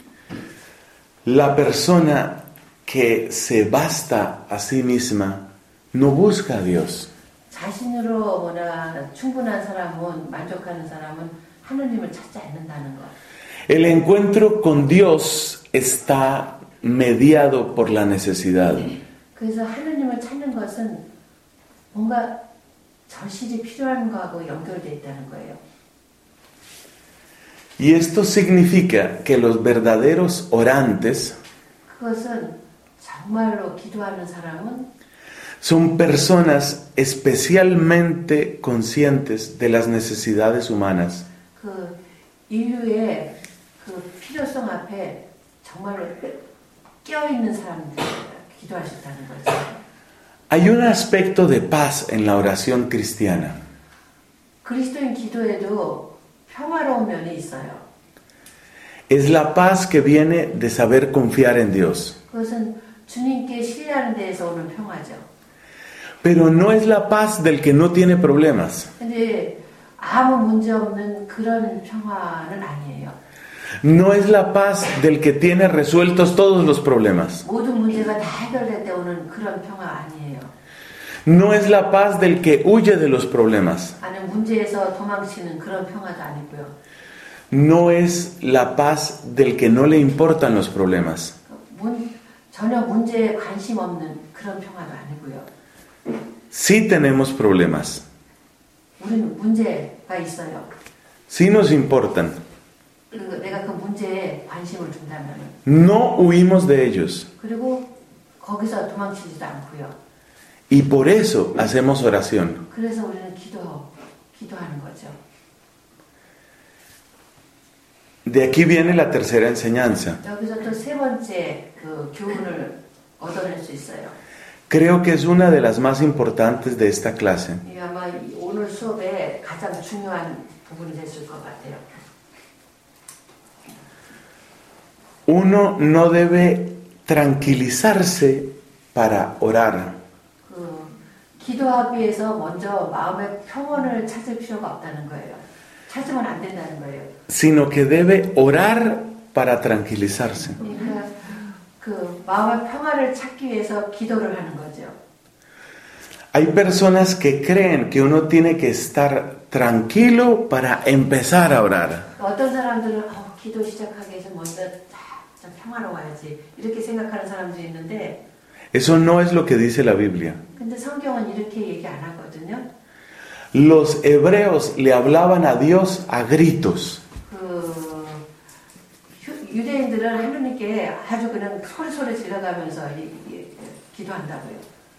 La persona que se basta a sí misma no busca a Dios. 자신으로 충분한 사람은 만족하는 사람은 하느님을 찾지 않는다는 거. El encuentro con Dios está mediado por la necesidad. 그래서 하느님을 찾는 것은 뭔가 절실히 필요한 거하고 연결되어 있다는 거예요. Y esto significa que los verdaderos orantes 그것은 정말로 기도하는 사람은 son personas especialmente conscientes de las necesidades humanas. 그 인류의 그 필요성 앞에 정말로 깨어있는 사람들 기도할 수 있다는 거죠. Hay un aspecto de paz en la oración cristiana. 그리스도인 기도에도 평화로운 면이 있어요. Es la paz que viene de saber confiar en Dios. 그것은 주님께 신뢰하는 데에서 오는 평화죠. Pero no es la paz del que no tiene problemas. 근데 아무 문제 없는 그런 평화는 아니에요. No es la paz del que tiene resueltos todos los problemas. 모든 문제가 다 해결될 때 오는 그런 평화 아니에요. No es la paz del que huye de los problemas. 아니 문제에서 도망치는 그런 평화도 아니고요. No es la paz del que no le importan los problemas. 전혀 문제에 관심 없는 그런 평화도 아니고요. Sí tenemos problemas. 우리는 문제가 있어요. Sí nos importan. 그리고 내가 그 문제에 관심을 준다면 No huimos de ellos. 그리고 거기서 도망치지도 않고요. Y por eso hacemos oración. 그래서 우리는 기도하는 거죠. De aquí viene la tercera enseñanza. 여기서 또 세 번째 그 교훈을 얻어낼 수 있어요. Creo que es una de las más importantes de esta clase. 이 아마 오늘 수업의 가장 중요한 부분이 됐을 것 같아요. Uno no debe tranquilizarse para orar. 기도하기 위해서 먼저 마음의 평온을 찾을 필요가 없다는 거예요. 찾으면 안 된다는 거예요. Sino que debe orar para tranquilizarse. 그러니까 그 마음의 평화를 찾기 위해서 기도를 하는 거죠. Hay personas que creen que uno tiene que estar tranquilo para empezar a orar. 어떤 사람들은 기도 시작하기 위해서 먼저 좀 평화로워야지 이렇게 생각하는 사람들이 있는데 Eso no es lo que dice la Biblia. 근데 성경은 이렇게 얘기 안 하거든요. Los hebreos le hablaban a Dios a gritos. 유대인들은 하느님께 아주 그냥 소리 질러가면서 기도한다고요.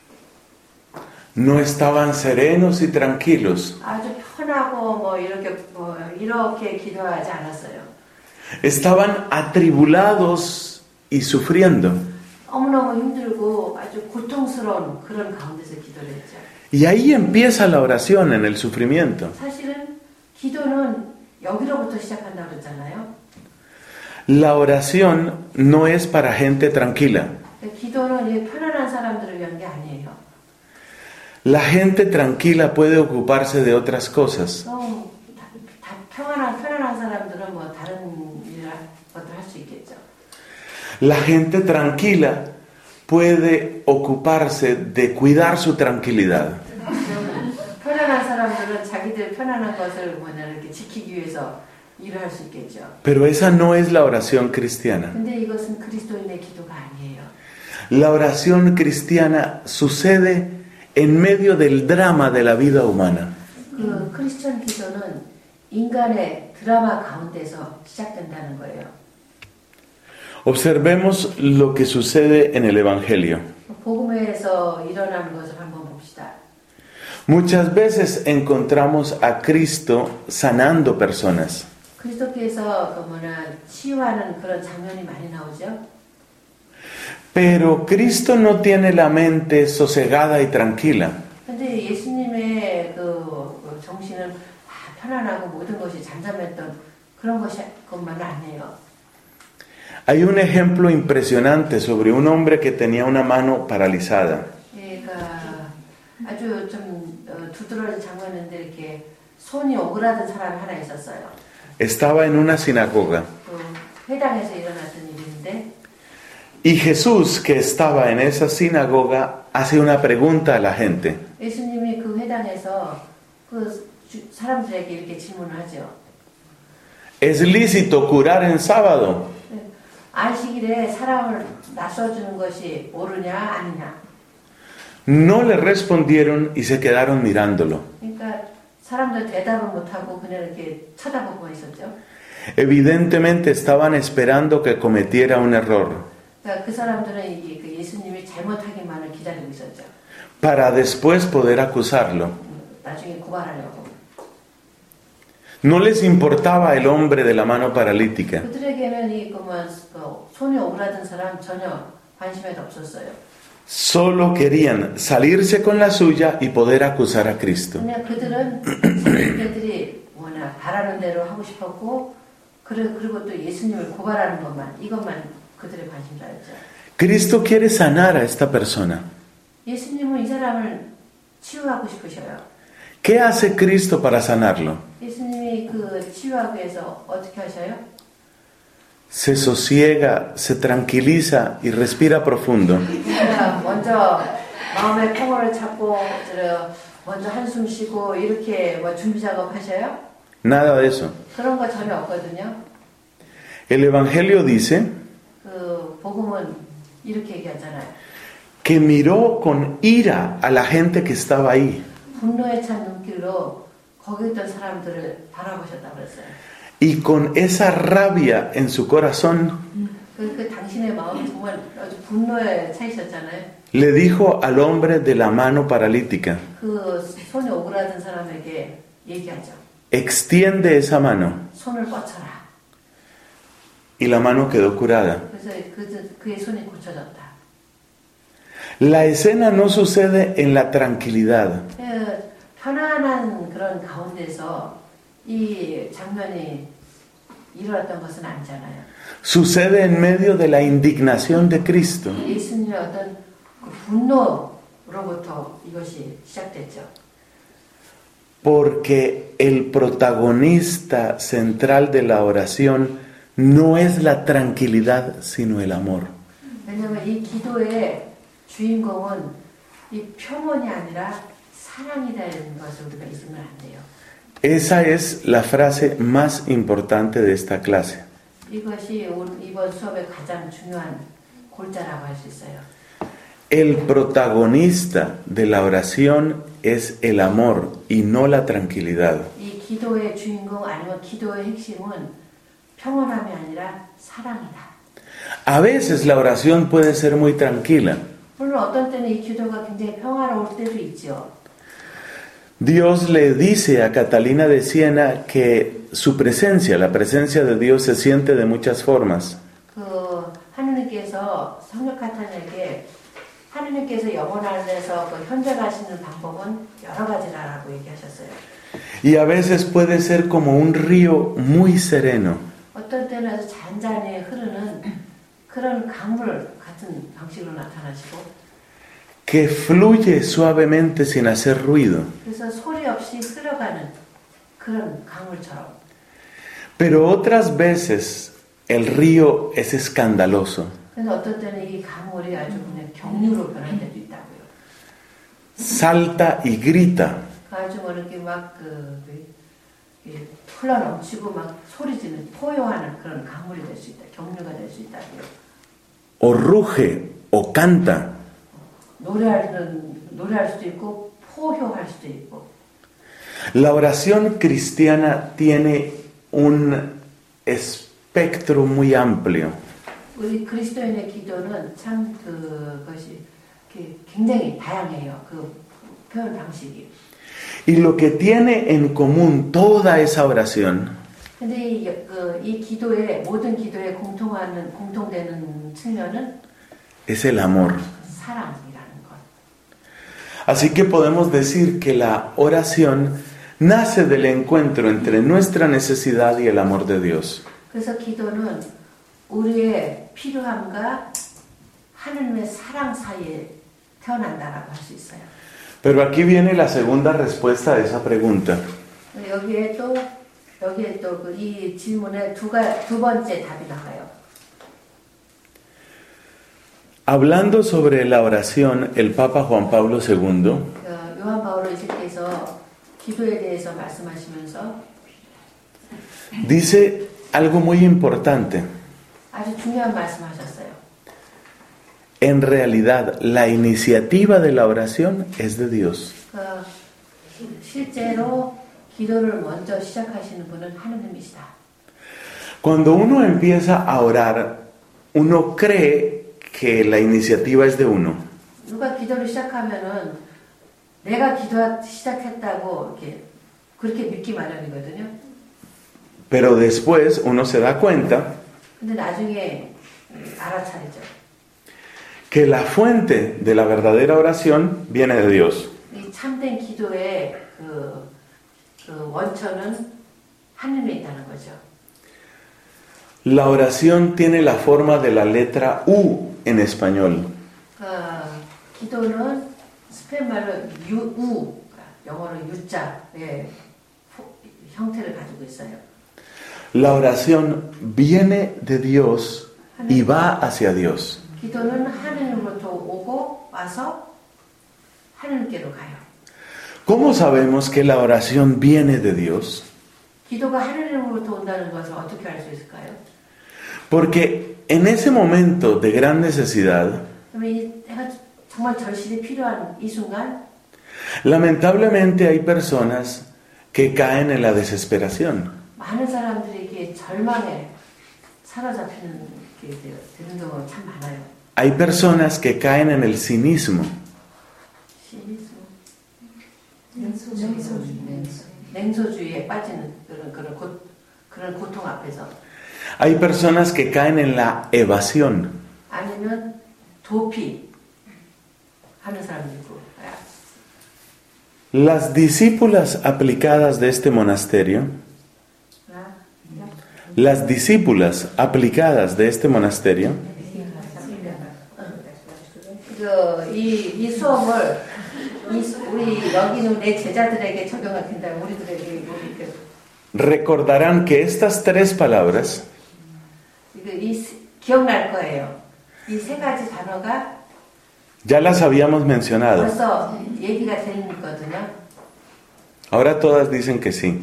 no estaban serenos y tranquilos. 아주 편하고 이렇게 기도하지 않았어요. Estaban atribulados y sufriendo. 너무너무 힘들고 아주 고통스러운 그런 가운데서 기도를 했죠. Y ahí empieza la oración en el sufrimiento. 사실은 기도는 여기로부터 시작한다고 그랬잖아요. La oración no es para gente tranquila. 기도는 편안한 사람들을 위한 게 아니에요. La gente tranquila puede ocuparse de otras cosas. 편안한 사람들은 뭐 다른 것도 할 수 있겠죠. La gente tranquila puede ocuparse de cuidar su tranquilidad. 편안한 사람들은 자기들 편안한 것을 이렇게 지키기 위해서 일을 할 수 있겠죠. Pero esa no es la oración cristiana. 근데 이것은 그리스도인의 기도가 아니에요. La oración cristiana sucede en medio del drama de la vida humana. 그 크리스천 기도는 인간의 드라마 가운데서 시작된다는 거예요. Observemos lo que sucede en el Evangelio. 복음에서 일어나는 것을 한번 봅시다. Muchas veces encontramos a Cristo sanando personas. 그리스도께서 치유하는 그런 장면이 많이 나오죠. Pero Cristo no tiene la mente sosegada y tranquila. 근데 예수님의 그 정신은 편안하고 모든 것이 잠잠했던 그런 것만은 아니에요. Hay un ejemplo impresionante sobre un hombre que tenía una mano paralizada. 아주 좀 두드러진 장면인데 이렇게 손이 오그라든 사람이 하나 있었어요. Estaba en una sinagoga. 회당에서 일어났던 일인데. Y Jesús, que estaba en esa sinagoga, hace una pregunta a la gente. 예수님이 그 회당에서 사람들에게 이렇게 질문하죠. ¿Es lícito curar en sábado? 안식일에 사람을 나서주는 것이 옳으냐 아니냐. No le respondieron y se quedaron mirándolo. 그러니까 사람들 대답을 못하고 그냥 이렇게 쳐다보고 있었죠. Evidentemente estaban esperando que cometiera un error. 그러니까 그 사람들은 예수님이 잘못하기만을 기다리고 있었죠. Para después poder acusarlo. 나중에 고발하려고. No les importaba el hombre de la mano paralítica. 그들에게는 손이 오그라든 사람 전혀 관심이 없었어요. Solo querían salirse con la suya y poder acusar a Cristo. 그냥 그들은 자기들이 바라는 대로 하고 싶었고 그리고 또 예수님을 고발하는 이것만 그들의 관심사였죠. Cristo quiere sanar a esta persona. 예수님은 이 사람을 치유하고 싶으셔요. ¿Qué hace Cristo para sanarlo? 예수님이 치유하기 위해서 어떻게 하셔요? Se sosiega, se tranquiliza y respira profundo. 먼저 마음의 평화를 찾고 먼저 한숨 쉬고 이렇게 준비 작업하셔요? Nada de eso. 그런 거 전혀 없거든요. El Evangelio dice 복음은 이렇게 얘기하잖아요. Que miró con ira a la gente que estaba ahí. 분노에 찬 눈길로 거기 있던 사람들을 바라보셨다고 그랬어요. Y con esa rabia en su corazón, 당신의 마음이 정말 아주 분노에 차 있었잖아요. le dijo al hombre de la mano paralítica, 손이 오그라든 사람에게 얘기하죠. extiende esa mano. 손을 뻗쳐라. Y la mano quedó curada. 그래서 그의 손이 고쳐졌다. La escena no sucede en la tranquilidad. 편안한 그런 가운데서 이 장면이 일어났던 것은 아니잖아요. Sucede en medio de la indignación de Cristo. 예수님의 어떤 분노로부터 이것이 시작됐죠. Porque el protagonista central de la oración no es la tranquilidad, sino el amor. 왜냐하면 이 기도의 주인공은 이 평온이 아니라 사랑이라는 것을 우리가 잊으면 안 돼요. Esa es la frase más importante de esta clase. 이것이 이번 수업의 가장 중요한 골자라고 할 수 있어요. El protagonista de la oración es el amor y no la tranquilidad. 이 기도의 주인공 아니면 기도의 핵심은 평온함이 아니라 사랑이다. A veces la oración puede ser muy tranquila. 물론 어떤 때는 이 기도가 굉장히 평화로울 때도 있죠. Dios le dice a Catalina de Siena que su presencia, la presencia de Dios se siente de muchas formas. 그 하느님께서 성령 카타리나에게 하느님께서 영혼 안에서 그 현존하시는 방법은 여러 가지라고 얘기하셨어요. Y a veces puede ser como un río muy sereno. 어떤 때는 아주 잔잔히 흐르는 그런 강물 같은 방식으로 나타나시고 Que fluye suavemente sin hacer ruido. 그래서 소리 없이 흘러가는 그런 강물처럼. Pero otras veces el río es escandaloso. 그래서 어떤 때는 이 강물이 아주 그냥 경류로 변할 때도 있다고요. Salta y grita. 아주 이렇게 막 흘러넘치고 막 소리지는 포효하는 그런 강물이 될 수 있다. 경류가 될 수 있다고요. O ruge o canta. 노래할 수도 있고 포효할 수도 있고. La oración cristiana tiene un espectro muy amplio. 우리 그리스도인의 기도는 참 그것이 굉장히 다양해요. 그 표현 방식이. Y lo que tiene en común toda esa oración 근데 이 기도의 모든 기도에 공통되는 측면은 es el amor. 사랑이라는 것. Así que podemos decir que la oración nace del encuentro entre nuestra necesidad y el amor de Dios. 그래서 기도는 우리의 필요함과 하느님의 사랑 사이에 태어난다라고 할 수 있어요. Pero aquí viene la segunda respuesta a esa pregunta. 여기에 또 이 질문에 두 번째 답이 나와요. Hablando sobre la oración, el Papa Juan Pablo II 요한 바오로 2세께서 기도에 대해서 말씀하시면서 dice algo muy importante. 아주 중요한 말씀하셨어요. En realidad, la iniciativa de la oración es de Dios. 실제로 기도를 먼저 시작하시는 분은 하느님이시다. Cuando uno empieza a orar, uno cree que la iniciativa es de uno. 누가 기도를 시작하면은 내가 시작했다고 그렇게 믿기 마련이거든요. Pero después uno se da cuenta 근데 나중에 알아차리죠. que la fuente de la verdadera oración viene de Dios. 이 참된 기도의 그 원천은 하느님에 있다는 거죠. La oración tiene la forma de la letra U en español. 기도는 스페인 말로 U, 영어로 U자의 형태를 가지고 있어요. La oración viene de Dios y va hacia Dios. 기도는 하느님으로부터 오고 와서 하느님께로 가요. ¿Cómo sabemos que la oración viene de Dios? 기도가 하느님으로부터 온다는 것을 어떻게 알 수 있을까요? Porque en ese momento de gran necesidad, 내가 정말 절실히 필요한 이 순간, lamentablemente hay personas que caen en la desesperación. 많은 사람들이 이게 절망에 사로잡히는 게 되는 경우가 참 많아요. Hay personas que caen en el cinismo. 냉소주의에 빠지는 그런 고통 앞에서. Hay personas que caen en la evasión. 아니면 도피 하는 사람도 있고. Las discípulas aplicadas de este monasterio, las discípulas aplicadas de este monasterio, 이 수업을 우리 여기 있는 내 제자들에게 적용할 텐데 우리들에게 recordarán que estas tres palabras 기억날 거예요. 이 세 가지 단어가 ya las habíamos mencionado. 벌써 얘기가 되거든요. Ahora todas dicen que sí.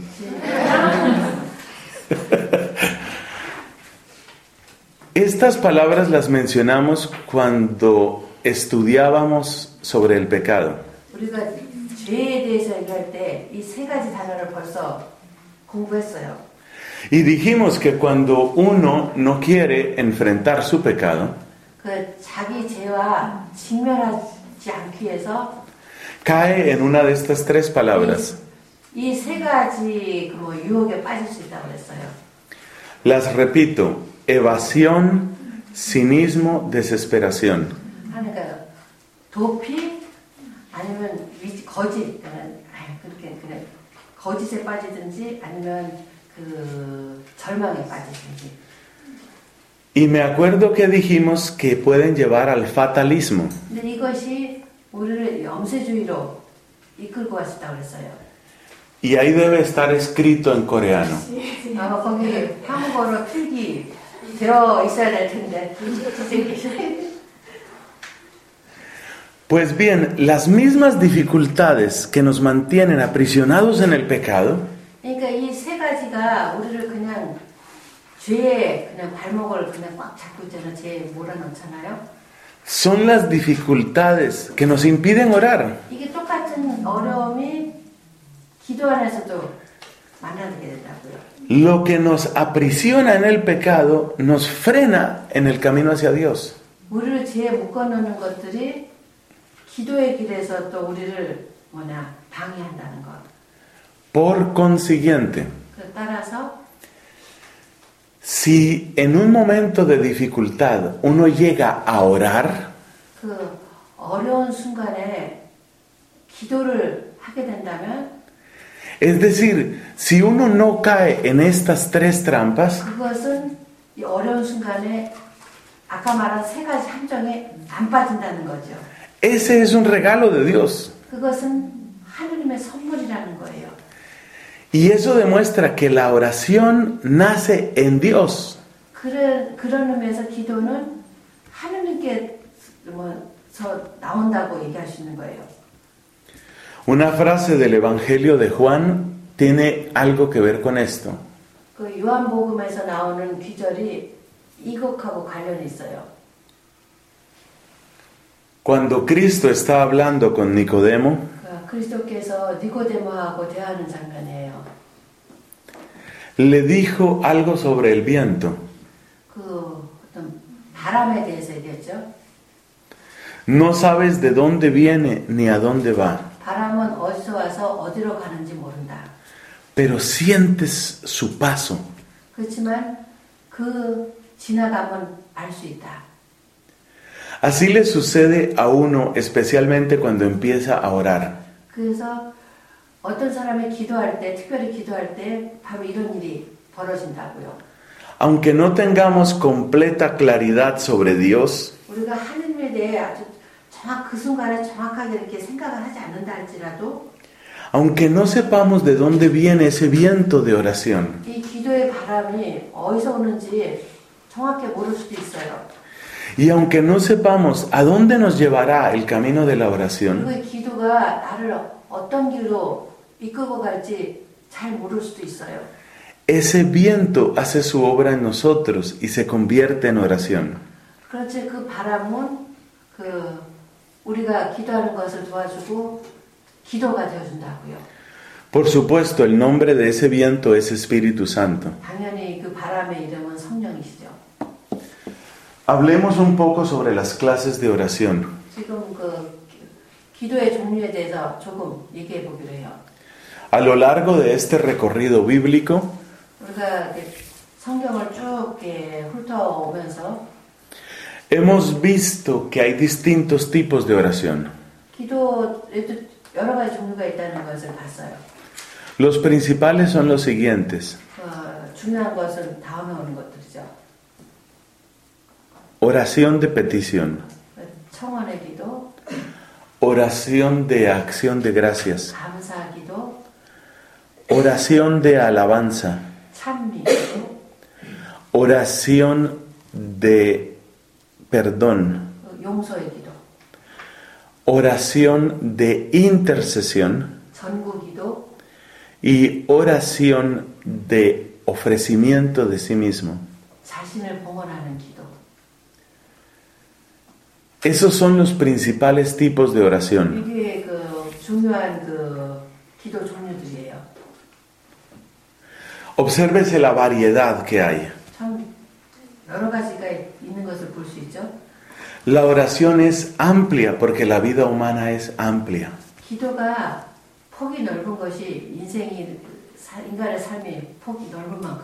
Estas palabras las mencionamos cuando estudiábamos sobre el pecado. 우리가 죄에 대해서 얘기할 때 이 세 가지 단어를 벌써 공부했어요. Y dijimos que cuando uno no quiere enfrentar su pecado, 그 자기 죄와 직면하지 않기 위해서 cae en una de estas tres palabras. 이 세 가지 그 유혹에 빠질 수 있다고 그랬어요. Las repito: evasión, cinismo, desesperación. 그러니까 도피 아니면 거짓 그렇게 그냥 거짓에 빠지든지 아니면 그 절망에 빠지든지. Y me acuerdo que dijimos que pueden llevar al fatalismo. 근데 이것이 우리를 염세주의로 이끌고 갈 수 있다고 그랬어요. Y ahí debe estar escrito en coreano. 거기 한국어로 필기 되어 있어야 될 텐데. Pues bien, las mismas dificultades que nos mantienen aprisionados en el pecado 그러니까 이 세 가지가 우리를 그냥 죄에 그냥 발목을 그냥 꽉 잡고 있잖아요. 죄에 몰아넣잖아요. son las dificultades que nos impiden orar. 이게 똑같은 어려움이 기도 안에서도 만나게 된다고요. Lo que nos aprisiona en el pecado nos frena en el camino hacia Dios. 우리를 죄에 묶어놓는 것들이 기도의 길에서 또 우리를 방해한다는 것. Por consiguiente, 따라서 si en un momento de dificultad uno llega a orar, 그 어려운 순간에 기도를 하게 된다면, es decir, si uno no cae en estas tres trampas, 그것은 이 어려운 순간에 아까 말한 세 가지 함정에 안 빠진다는 거죠. ese es un regalo de Dios. 그것은 하느님의 선물이라는 거예요. Y eso demuestra que la oración nace en Dios. 그런 의미에서 기도는 하느님께서 나온다고 얘기할 수 있는 거예요. Una frase del Evangelio de Juan tiene algo que ver con esto. 그 요한복음에서 나오는 귀절이 이것하고 관련이 있어요. Cuando Cristo está hablando con Nicodemo, 그리스도께서 니고데모하고 대하는 장면이에요. le dijo algo sobre el viento. 그 어떤 바람에 대해서 얘기했죠. No sabes de dónde viene ni a dónde va, 바람은 어디서 와서 어디로 가는지 모른다. pero sientes su paso. 그렇지만 그 지나가면 알 수 있다. Así le sucede a uno, especialmente cuando empieza a orar. 그래서 어떤 사람이 기도할 때, 특별히 기도할 때 바로 이런 일이 벌어진다고요. Aunque no tengamos completa claridad sobre Dios, 우리가 하느님에 대해 아주 그 순간에 정확하게 이렇게 생각을 하지 않는다 할지라도, aunque no sepamos de dónde viene ese viento de oración, 이 기도의 바람이 어디서 오는지 정확히 모를 수도 있어요. y aunque no sepamos a dónde nos llevará el camino de la oración, 그 기도가 나를 어떤 길로 이끌고 갈지 잘 모를 수도 있어요. ese viento hace su obra en nosotros y se convierte en oración. 그렇지, 그 바람은 우리가 기도하는 것을 도와주고 기도가 되어준다고요. Por supuesto, el nombre de ese viento es Espíritu Santo. 당연히 그 바람의 이름은 성령이시죠. Hablemos un poco sobre las clases de oración. 지금 그 기도의 종류에 대해서 조금 얘기해 보기로 해요. A lo largo de este recorrido bíblico, 우리가 성경을 쭉 훑어오면서 hemos visto que hay distintos tipos de oración. 기도에도 여러 가지 종류가 있다는 것을 봤어요. Los principales son los siguientes. 중요한 것은 다음에 오는 것들이죠. Oración de petición. 청원의 기도, Oración de acción de gracias. 감사 기도, Oración de alabanza. 찬미 기도, Oración de perdón. 용서의 기도, Oración de intercesión. 전구 기도, Y oración de ofrecimiento de sí mismo. 자신을 봉헌하는 기도. Esos son los principales tipos de oración. 이게 중요한 기도 종류들이에요. Obsérvese la variedad que hay. 참 여러 가지가 있는 것을 볼 수 있죠. La oración es amplia porque la vida humana es amplia. 기도가 폭이 넓은 것이 인간의 삶이 폭이 넓은 만큼.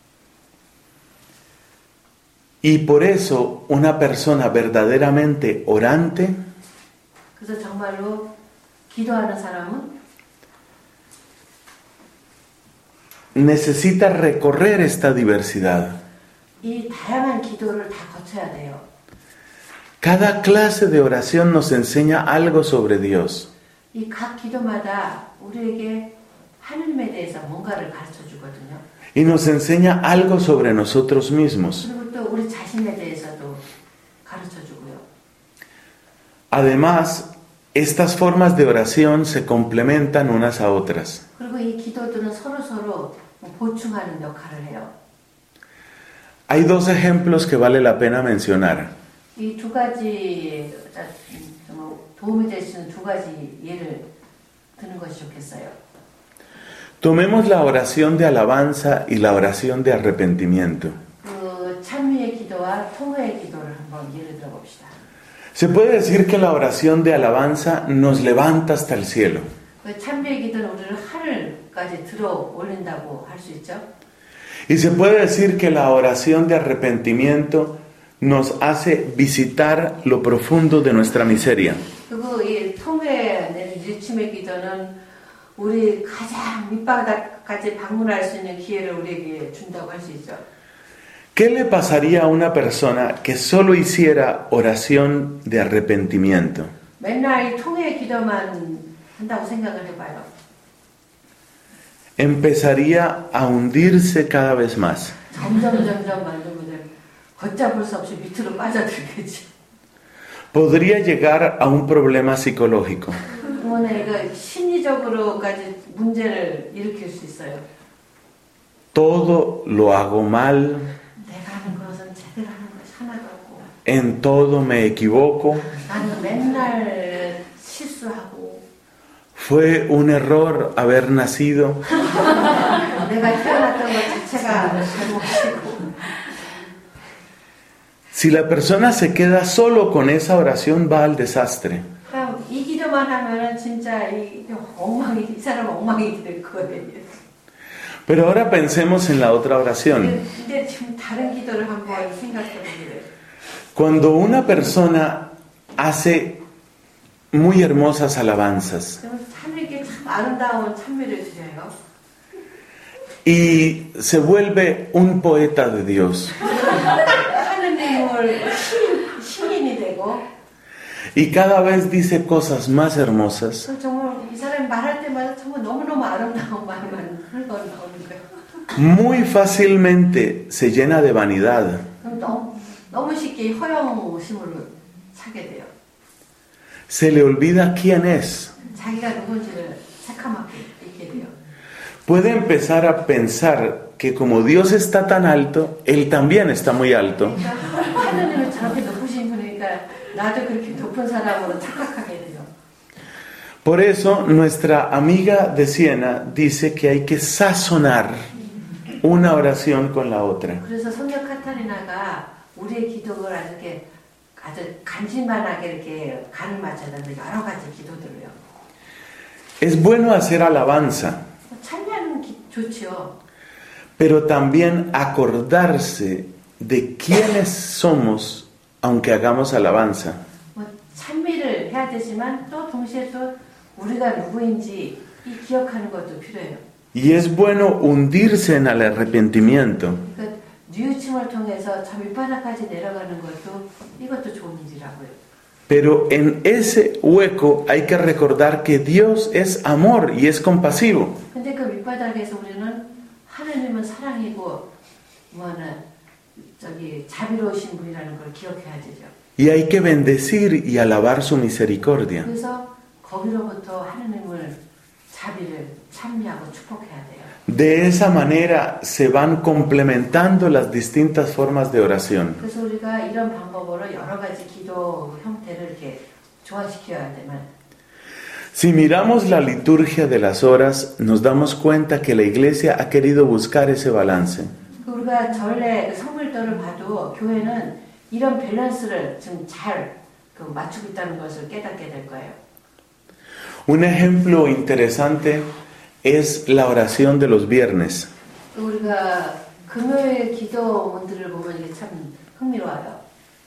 Y por eso una persona verdaderamente orante 그래서 정말로 기도하는 사람은 necesita recorrer esta diversidad. 이 다양한 기도를 다 거쳐야 돼요. Cada clase de oración nos enseña algo sobre Dios. 이 각 기도마다 우리에게 하나님에 대해서 뭔가를 가르쳐 주거든요. Y nos enseña algo sobre nosotros mismos. 그리고 또 우리 자신에 대해서도 가르쳐 주고요. Además, estas formas de oración se complementan unas a otras. 그리고 이 기도들은 서로 보충하는 역할을 해요. Hay dos ejemplos que vale la pena mencionar. 이 두 가지 도움이 될 수 있는 두 가지 예를 드는 것이 좋겠어요. Tomemos la oración de alabanza y la oración de arrepentimiento. 그 찬미의 기도와 통회의 기도를 한번 예를 들어봅시다. Se puede decir que la oración de alabanza nos levanta hasta el cielo. 그 찬미의 기도는 우리를 하늘까지 들어 올린다고 할 수 있죠. Y se puede decir que la oración de arrepentimiento nos hace visitar lo profundo de nuestra miseria. 그리고 이 통회 내는 일침의 기도는 우리 가장 밑바닥까지 방문할 수 있는 기회를 우리에게 준다고 할 수 있죠. ¿Qué le pasaría a una persona que solo hiciera oración de arrepentimiento? 맨날 통회 기도만 한다고 생각을 해봐요. Empezaría a hundirse cada vez más. 점점 만들면 걷잡을 수 없이 밑으로 빠져들겠죠. Podría llegar a un problema psicológico. 이거 심리적으로까지 문제를 일으킬 수 있어요. Todo lo hago mal. 내가 하는 것은 제대로 하는 것이 하나도 없고. En todo me equivoco. 나는 맨날 실수하고. Fue un error haber nacido. 내가 태어났던 것 자체가 잘못이고. Si la persona se queda solo con esa oración, va al desastre. 그럼 이 기도만 하면은 진짜 이 사람 엉망이 될 거예요. Pero ahora pensemos en la otra oración. 근데 지금 다른 기도를 한번 생각해 보세요. Cuando una persona hace muy hermosas alabanzas 하나님께 참 아름다운 찬미를 드려요. y se vuelve un poeta de Dios. 하나님을 신인이 되고 Y cada vez dice cosas más hermosas. 정말 이 사람이 말할 때마다 정말 너무너무 아름다운 말만 흘러나오는 거예요. Muy fácilmente se llena de vanidad. 그럼 너무 쉽게 허영심을 차게 돼요. Se le olvida quién es. 자기가 누군지를 새카맣게 잊게 돼요. Puede empezar a pensar que como Dios está tan alto, Él también está muy alto. 하나님은 저렇게 높으신 분이니까 나도 그렇게 높은 사람으로 착각하게 돼요. Por eso nuestra amiga de Siena dice que hay que sazonar una oración con la otra. 그래서 성녀 카타리나가 우리의 기도를 아주 간질만하게 이렇게 간을 맞춰야 되는 여러 가지 기도들을요. Es bueno hacer alabanza, 찬미하는 좋지요. pero también acordarse de quiénes somos, aunque hagamos alabanza. 찬미를 해야 되지만 또 동시에 또 우리가 누구인지 기억하는 것도 필요해요. Y es bueno hundirse en el arrepentimiento. 그러니까 뉘우침을 통해서 저 밑바닥까지 내려가는 이것도 좋은 일이라고요. Pero en ese hueco hay que recordar que Dios es amor y es compasivo. 근데 그 밑바닥에서 우리는 하나님은 사랑이고 자비로우신 분이라는 걸 기억해야 되죠. Y hay que bendecir y alabar su misericordia. 그래서 거기로부터 하나님을 자비를 찬미하고 축복해야 돼요. De esa manera se van complementando las distintas formas de oración. 그래서 우리가 이런 방법으로 여러 가지 기도 형태를 이렇게 조화시켜야 되면 Si miramos la liturgia de las horas, nos damos cuenta que la Iglesia ha querido buscar ese balance. 우리가 전례 성물도를 봐도 교회는 이런 밸런스를 좀 잘 맞추고 있다는 것을 깨닫게 될 거예요. Un ejemplo interesante es la oración de los viernes. 우리가 금요일 기도문들을 보면 이게 참 흥미로워요.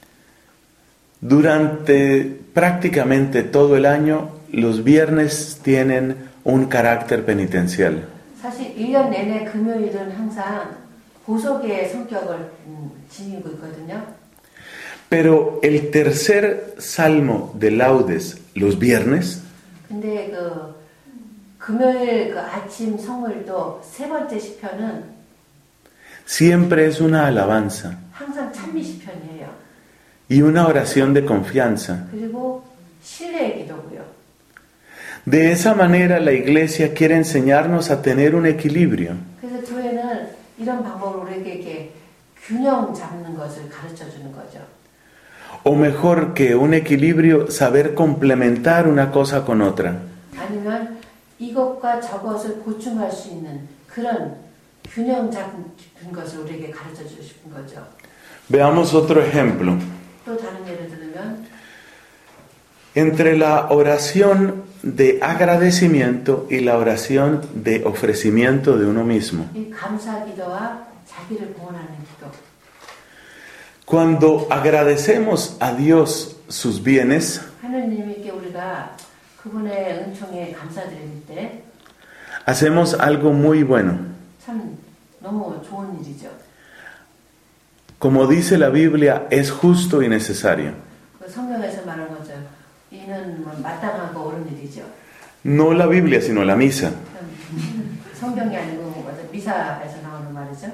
Durante prácticamente todo el año, los viernes tienen un carácter penitencial. 사실 1년 내내 금요일은 항상 보석의 성격을 지니고 있거든요. Pero el tercer salmo de laudes, los viernes, 근데 금요일 아침 성물도 세 번째 시편은 siempre es una alabanza 항상 찬미 시편이에요. y una oración de confianza. 그리고 신뢰의 기도고요. De esa manera la iglesia quiere enseñarnos a tener un equilibrio. 그래서 교회는 이런 방법으로 우리에게 이렇게 균형 잡는 것을 가르쳐 주는 거죠. O mejor que un equilibrio, saber complementar una cosa con otra. 아니면 이것과 저것을 보충할 수 있는 그런 균형 잡은 것을 우리에게 가르쳐 주고 싶은 거죠. Veamos otro ejemplo. 또 다른 예를 들면 Entre la oración de agradecimiento y la oración de ofrecimiento de uno mismo. 이 감사 기도와 자기를 봉헌하는 기도. Cuando agradecemos a Dios sus bienes, 하느님께 우리가 그분의 은총에 감사드릴 때 hacemos algo muy bueno. 참 너무 좋은 일이죠. Como dice la Biblia, es justo y necesario. 그 성경에서 말한 거죠. 이는 마땅하고 옳은 일이죠. No la Biblia, sino la misa. 성경이 아니고 미사에서 나오는 말이죠.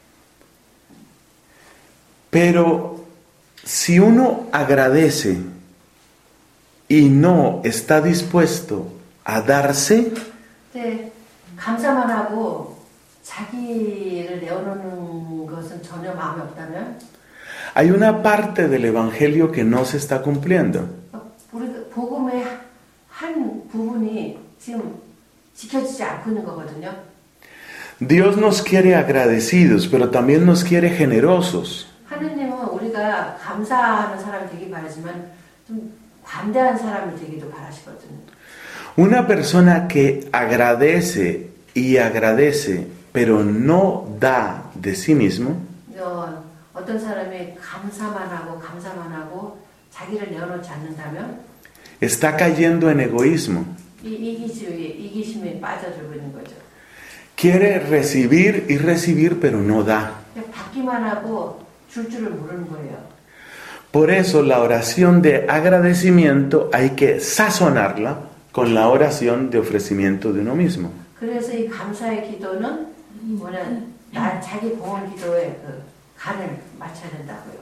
Pero si uno agradece y no está dispuesto a darse, 근데 감사만 하고 자기를 내어놓는 것은 전혀 마음이 없다면 hay una parte del Evangelio que no se está cumpliendo. 우리 복음의 한 부분이 지금 지켜지지 않고 있는 거거든요. Dios nos quiere agradecidos, pero también nos quiere generosos. 하느님은 우리가 감사하는 사람이 되기 바라지만 좀 관대한 사람이 되기도 바라시거든요. Una persona que agradece y agradece, pero no da de sí mismo, 어떤 사람이 감사만 하고 자기를 내어놓지 않는다면 está cayendo en egoísmo. 이기심에 빠져들고 있는 거죠. Quiere recibir y recibir, pero no da. 받기만 하고 줄 줄을 모르는 거예요. Por eso la oración de agradecimiento hay que sazonarla con la oración de ofrecimiento de uno mismo. 그래서 이 감사의 기도는 자기 봉헌 기도의 그 간을 맞춰야 된다고요.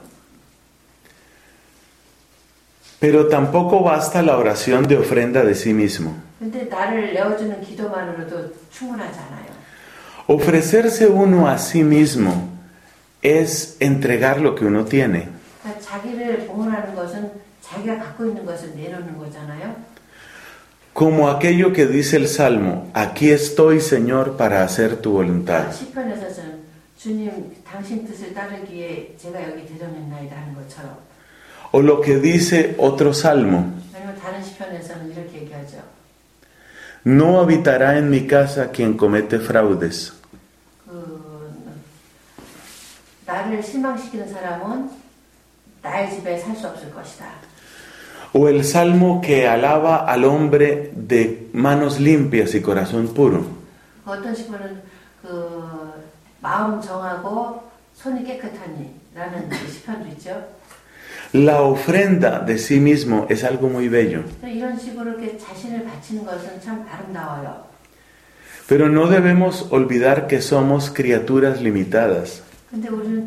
Pero tampoco basta la oración de ofrenda de sí mismo. 근데 나를 내어주는 기도만으로도 충분하지 않아요. Ofrecerse uno a sí mismo es entregar lo que uno tiene. 그러니까 자기를 봉헌하는 것은 자기가 갖고 있는 것을 내놓는 거잖아요. Como aquello que dice el Salmo, aquí estoy, Señor, para hacer tu voluntad. 시편에서는 주님 당신 뜻을 따르기에 제가 여기 데려냈나이다 하는 것처럼. O lo que dice otro Salmo, 아니면 다른 시편에서는 이렇게 얘기하죠. no habitará en mi casa quien comete fraudes. 나를 실망시키는 사람은 나의 집에 살 수 없을 것이다. O el salmo que alaba al hombre de manos limpias y corazón puro. 어떤 시편은 마음 정하고 손이 깨끗하니라는 시편도 있죠. La ofrenda de sí mismo es algo muy bello. 이런 식으로 이렇게 자신을 바치는 것은 참 아름다워요. Pero no debemos olvidar que somos criaturas limitadas. 근데 우리는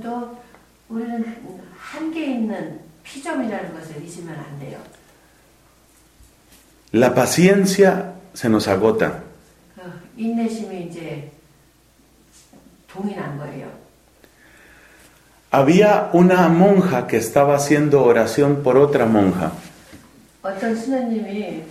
한계 있는 피조물이라는 것을 잊으면 안 돼요. La paciencia se nos agota. 인내심이 이제 동이 난 거예요. Había una monja que estaba haciendo oración por otra monja. 어떤 수녀님이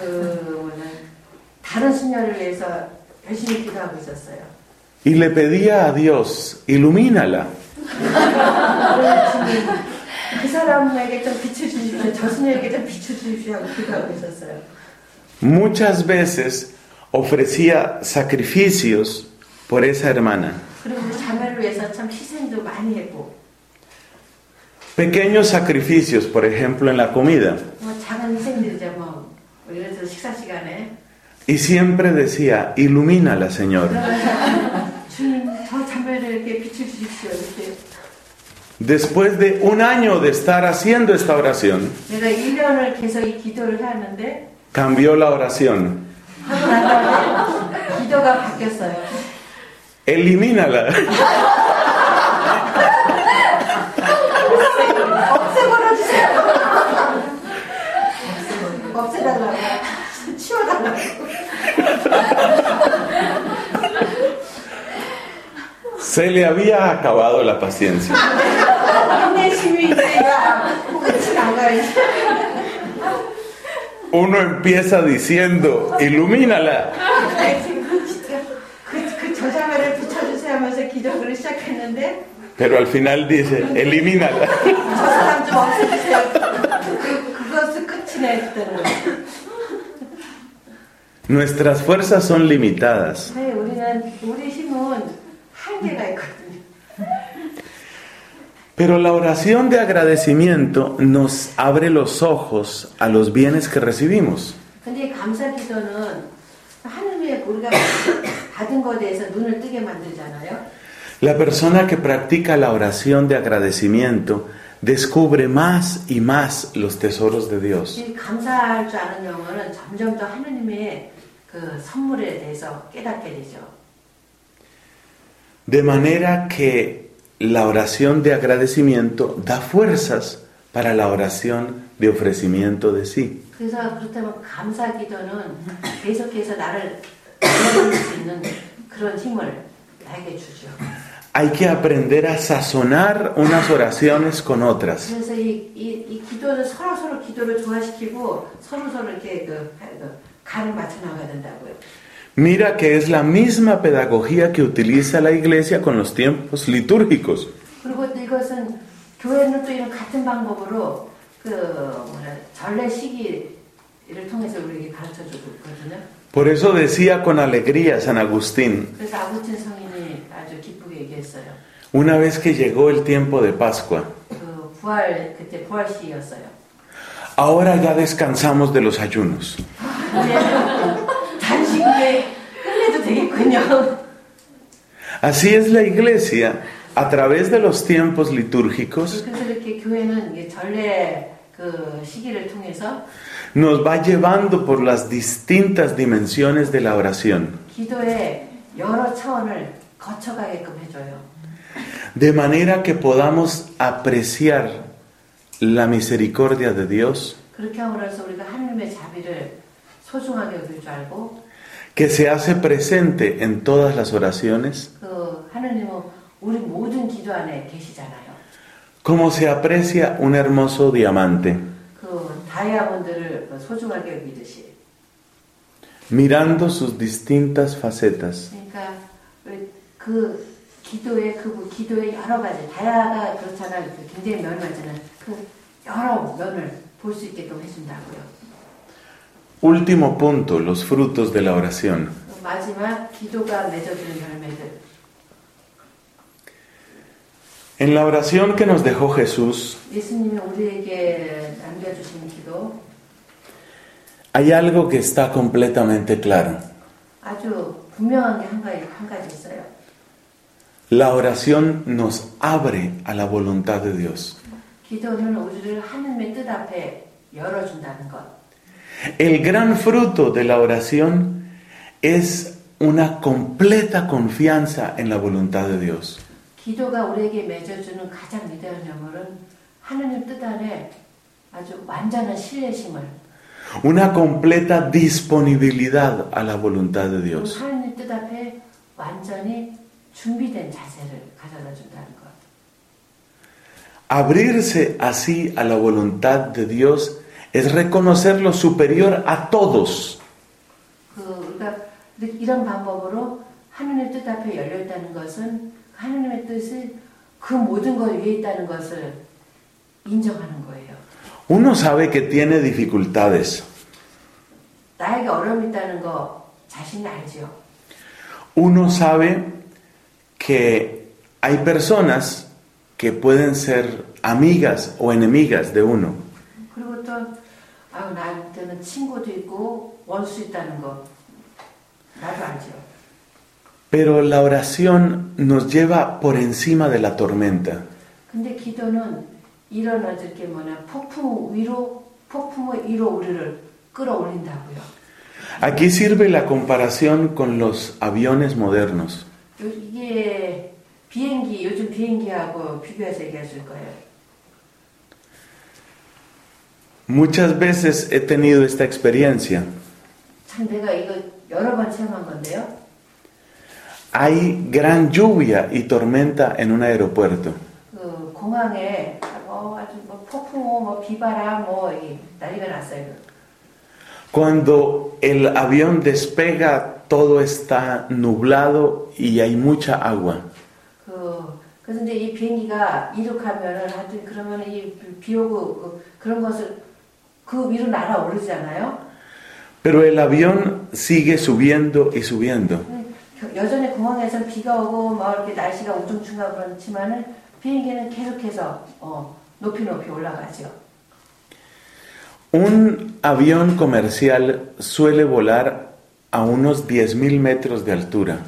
다른 수녀를 위해서 열심히 기도하고 있었어요. Y le pedía a Dios, ilumínala. 그 사람에게 좀 빛을 주십시오. 저수녀에게 좀 빛을 주십시오 하고 기도하고 있었어요. Muchas veces ofrecía sacrificios por esa hermana. 그리고 우리 자매를 위해서 참 희생도 많이 했고. Pequeños sacrificios, por ejemplo, en la comida. 뭐 작은 희생들이죠. 뭐 예를 들어 식사 시간에. Y siempre decía, ilumínala, Señor. 주님, 저 자매를 이렇게 빛을 주십시오. 이렇게. Después de un año de estar haciendo esta oración, 내가 1년을 계속 이 기도를 하는데 cambió la oración. 하고 난 다음에 기도가 바뀌었어요. Elimínala. 없애버려 주세요. 없애달라고. 치워달라고. Se le había acabado la paciencia. 인내심이 이제 끝이 나가요. Uno empieza diciendo, ilumínala. 그 저자매를 붙여주세요 하면서 기도를 시작했는데 Pero al final dice, elimínala. 저 사람 좀 없애주세요. 그것을 끝이네 그때는. Nuestras fuerzas son limitadas. 네, 우리 힘은 한계가 있거든요. Pero la oración de agradecimiento nos abre los ojos a los bienes que recibimos. 근데 감사 기도는 하나님의 우리가 받은 것에 대해서 눈을 뜨게 만들잖아요. La persona que practica la oración de agradecimiento descubre más y más los tesoros de Dios. 이 감사할 줄 아는 영혼은 점점 더 하나님의 그 선물에 대해서 깨닫게 되죠. De manera que la oración de agradecimiento da fuerzas para la oración de ofrecimiento de sí. 그래서 그렇다면 감사 기도는 계속해서 나를 이끌어줄 수 있는 그런 힘을 나에게 주죠. Hay que aprender a sazonar unas oraciones con otras. 그래서 이 기도는 서로 기도를 조화시키고 서로 이렇게 간을 맞춰 나가야 된다고요. Mira que es la misma pedagogía que utiliza la Iglesia con los tiempos litúrgicos. 그리고 이것은 교회는 또 이런 같은 방법으로 전례 시기를 통해서 우리에게 가르쳐주고 있거든요. Por eso decía con alegría San Agustín, 그래서 아구틴 성인이 아주 기쁘게 얘기했어요. una vez que llegó el tiempo de Pascua, 그때 부활 시였어요. ahora ya descansamos de los ayunos. 단식에 끝내도 되겠군요. Así es la Iglesia, a través de los tiempos litúrgicos, 그래서 이렇게 교회는 전례 그 시기를 통해서 nos va llevando por las distintas dimensiones de la oración, 기도의 여러 차원을 거쳐가게끔 해줘요. de manera que podamos apreciar la misericordia de Dios, 그렇게 함으로써 우리가 하나님의 자비를 소중하게 여길 줄 알고, que se hace presente en todas las oraciones, 그 하나님은 우리 모든 기도 안에 계시잖아요. como se aprecia un hermoso diamante, 그 다이아몬드를 소중하게 여기듯이. mirando sus distintas facetas. 그러니까 그 기도의 여러 가지 다이아가 그렇잖아요. 굉장히 면이 많잖아요. 그 여러 면을 볼 수 있게끔 해준다고요. Último punto, los frutos de la oración. 마지막 기도가 맺어주는 열매들. En la oración que nos dejó Jesús, 예수님이 우리에게 남겨주신 기도 hay algo que está completamente claro. 아주 분명한 게 한 가지 있어요. La oración nos abre a la voluntad de Dios. 기도는 우리를 하나님의 뜻 앞에 열어준다는 것. El gran fruto de la oración es una completa confianza en la voluntad de Dios. 기도가 우리에게 맺어주는 가장 위대한 영혼은 하나님 뜻 안에 아주 완전한 신뢰심을, Una completa disponibilidad a la voluntad de Dios. 하나님 뜻 앞에 완전히 준비된 자세를 가져다 준다는 것. Abrirse así a la voluntad de Dios es reconocer lo superior a todos. 우리가 이런 방법으로 하나님의 뜻 앞에 열려 있다는 것은 하나님의 뜻이 그 모든 것 위에 있다는 것을 인정하는 거예요. Uno sabe que tiene dificultades. 나에게 어려움이 있다는 거 자신이 알죠. Uno sabe que hay personas que pueden ser amigas o enemigas de uno. 그리고 또 나한테는 친구도 있고 원수 있다는 거 나도 알죠. Pero la oración nos lleva por encima de la tormenta. 근데 기도는 이런 어저께 폭풍 위로 우리를 끌어올린다고요. Aquí sirve la comparación con los aviones modernos. 이게 요즘 비행기하고 비교해서 얘기해 줄 거예요. Muchas veces he tenido esta experiencia. 참 내가 이거 여러 번 체험한 건데요. Hay gran lluvia y tormenta en un aeropuerto. 그 공항에 아주 폭풍 비바람 난리가 났어요. Cuando el avión despega, todo está nublado y hay mucha agua. 그래서 이제 이 비행기가 이륙하면은 하여튼 그러면은 이 비 오고 그런 것을 그 위로 날아오르잖아요. Pero el avión sigue subiendo y subiendo. 여전히 공항에서는 비가 오고 이렇게 날씨가 우중충하고 그렇지만은 비행기는 계속해서 높이 올라가죠. Un avión comercial suele volar a unos 10.000 metros de altura.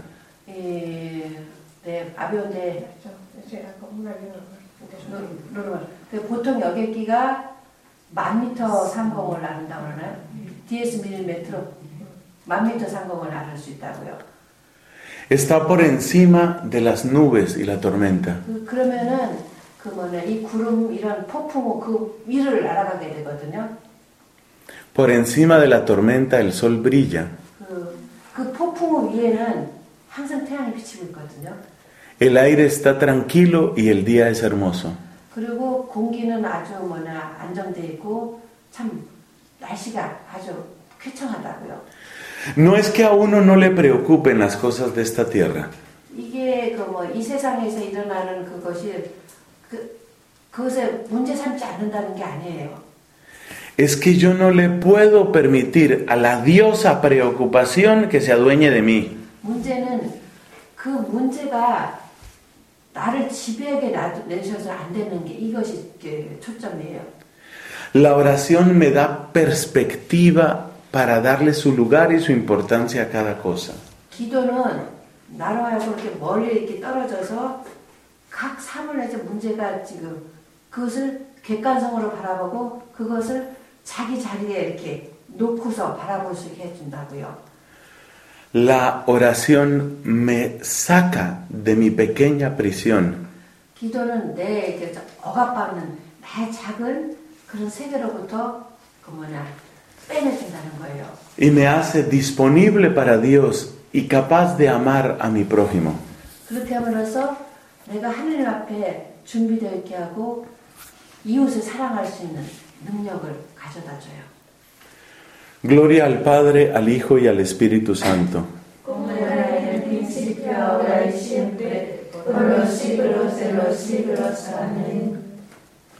보통 여객기가 10,000m 상공을 나른다고 그러나요? DS1m 10,000m 상공을 나를 수 있다고요. Está por encima de las nubes y la tormenta. 그러면은 이 구름 이런 폭풍 그 위를 날아가게 되거든요. Por encima de la tormenta el sol brilla. 그 폭풍 위에는 항상 태양이 비치고 있거든요. El aire está tranquilo y el día es hermoso. 그리고 공기는 아주 안정돼 있고 참 날씨가 아주 쾌청하다고요. No es que a uno no le preocupen las cosas de esta tierra. 이게 이 세상에서 일어나는 그것에 문제 삼지 않는다는 게 아니에요. Es que yo no le puedo permitir a la diosa preocupación que se adueñe de mí. 문제는 그 문제가 나를 지배하게 내셔서 안 되는 게 이것이 초점이에요. La oración me da perspectiva para darle su lugar y su importancia a cada cosa. 기도는 나로 하여금 이렇게 멀리 이렇게 떨어져서 각 사물에서 문제가 지금 그것을 객관성으로 바라보고 그것을 자기 자리에 이렇게 놓고서 바라볼 수 있게 해준다고요. La oración me saca de mi pequeña prisión. 기도는 내 억압받는 나의 작은 그런 세계로부터 빼내준다는 거예요. Y me hace disponible para Dios y capaz de amar a mi prójimo. 그렇게 함으로써 내가 하나님 앞에 준비되어 있게 하고 이웃을 사랑할 수 있는 능력을 가져다 줘요. Gloria al Padre, al Hijo y al Espíritu Santo. Como era en el principio, ahora y siempre, por los siglos de los siglos. Amén.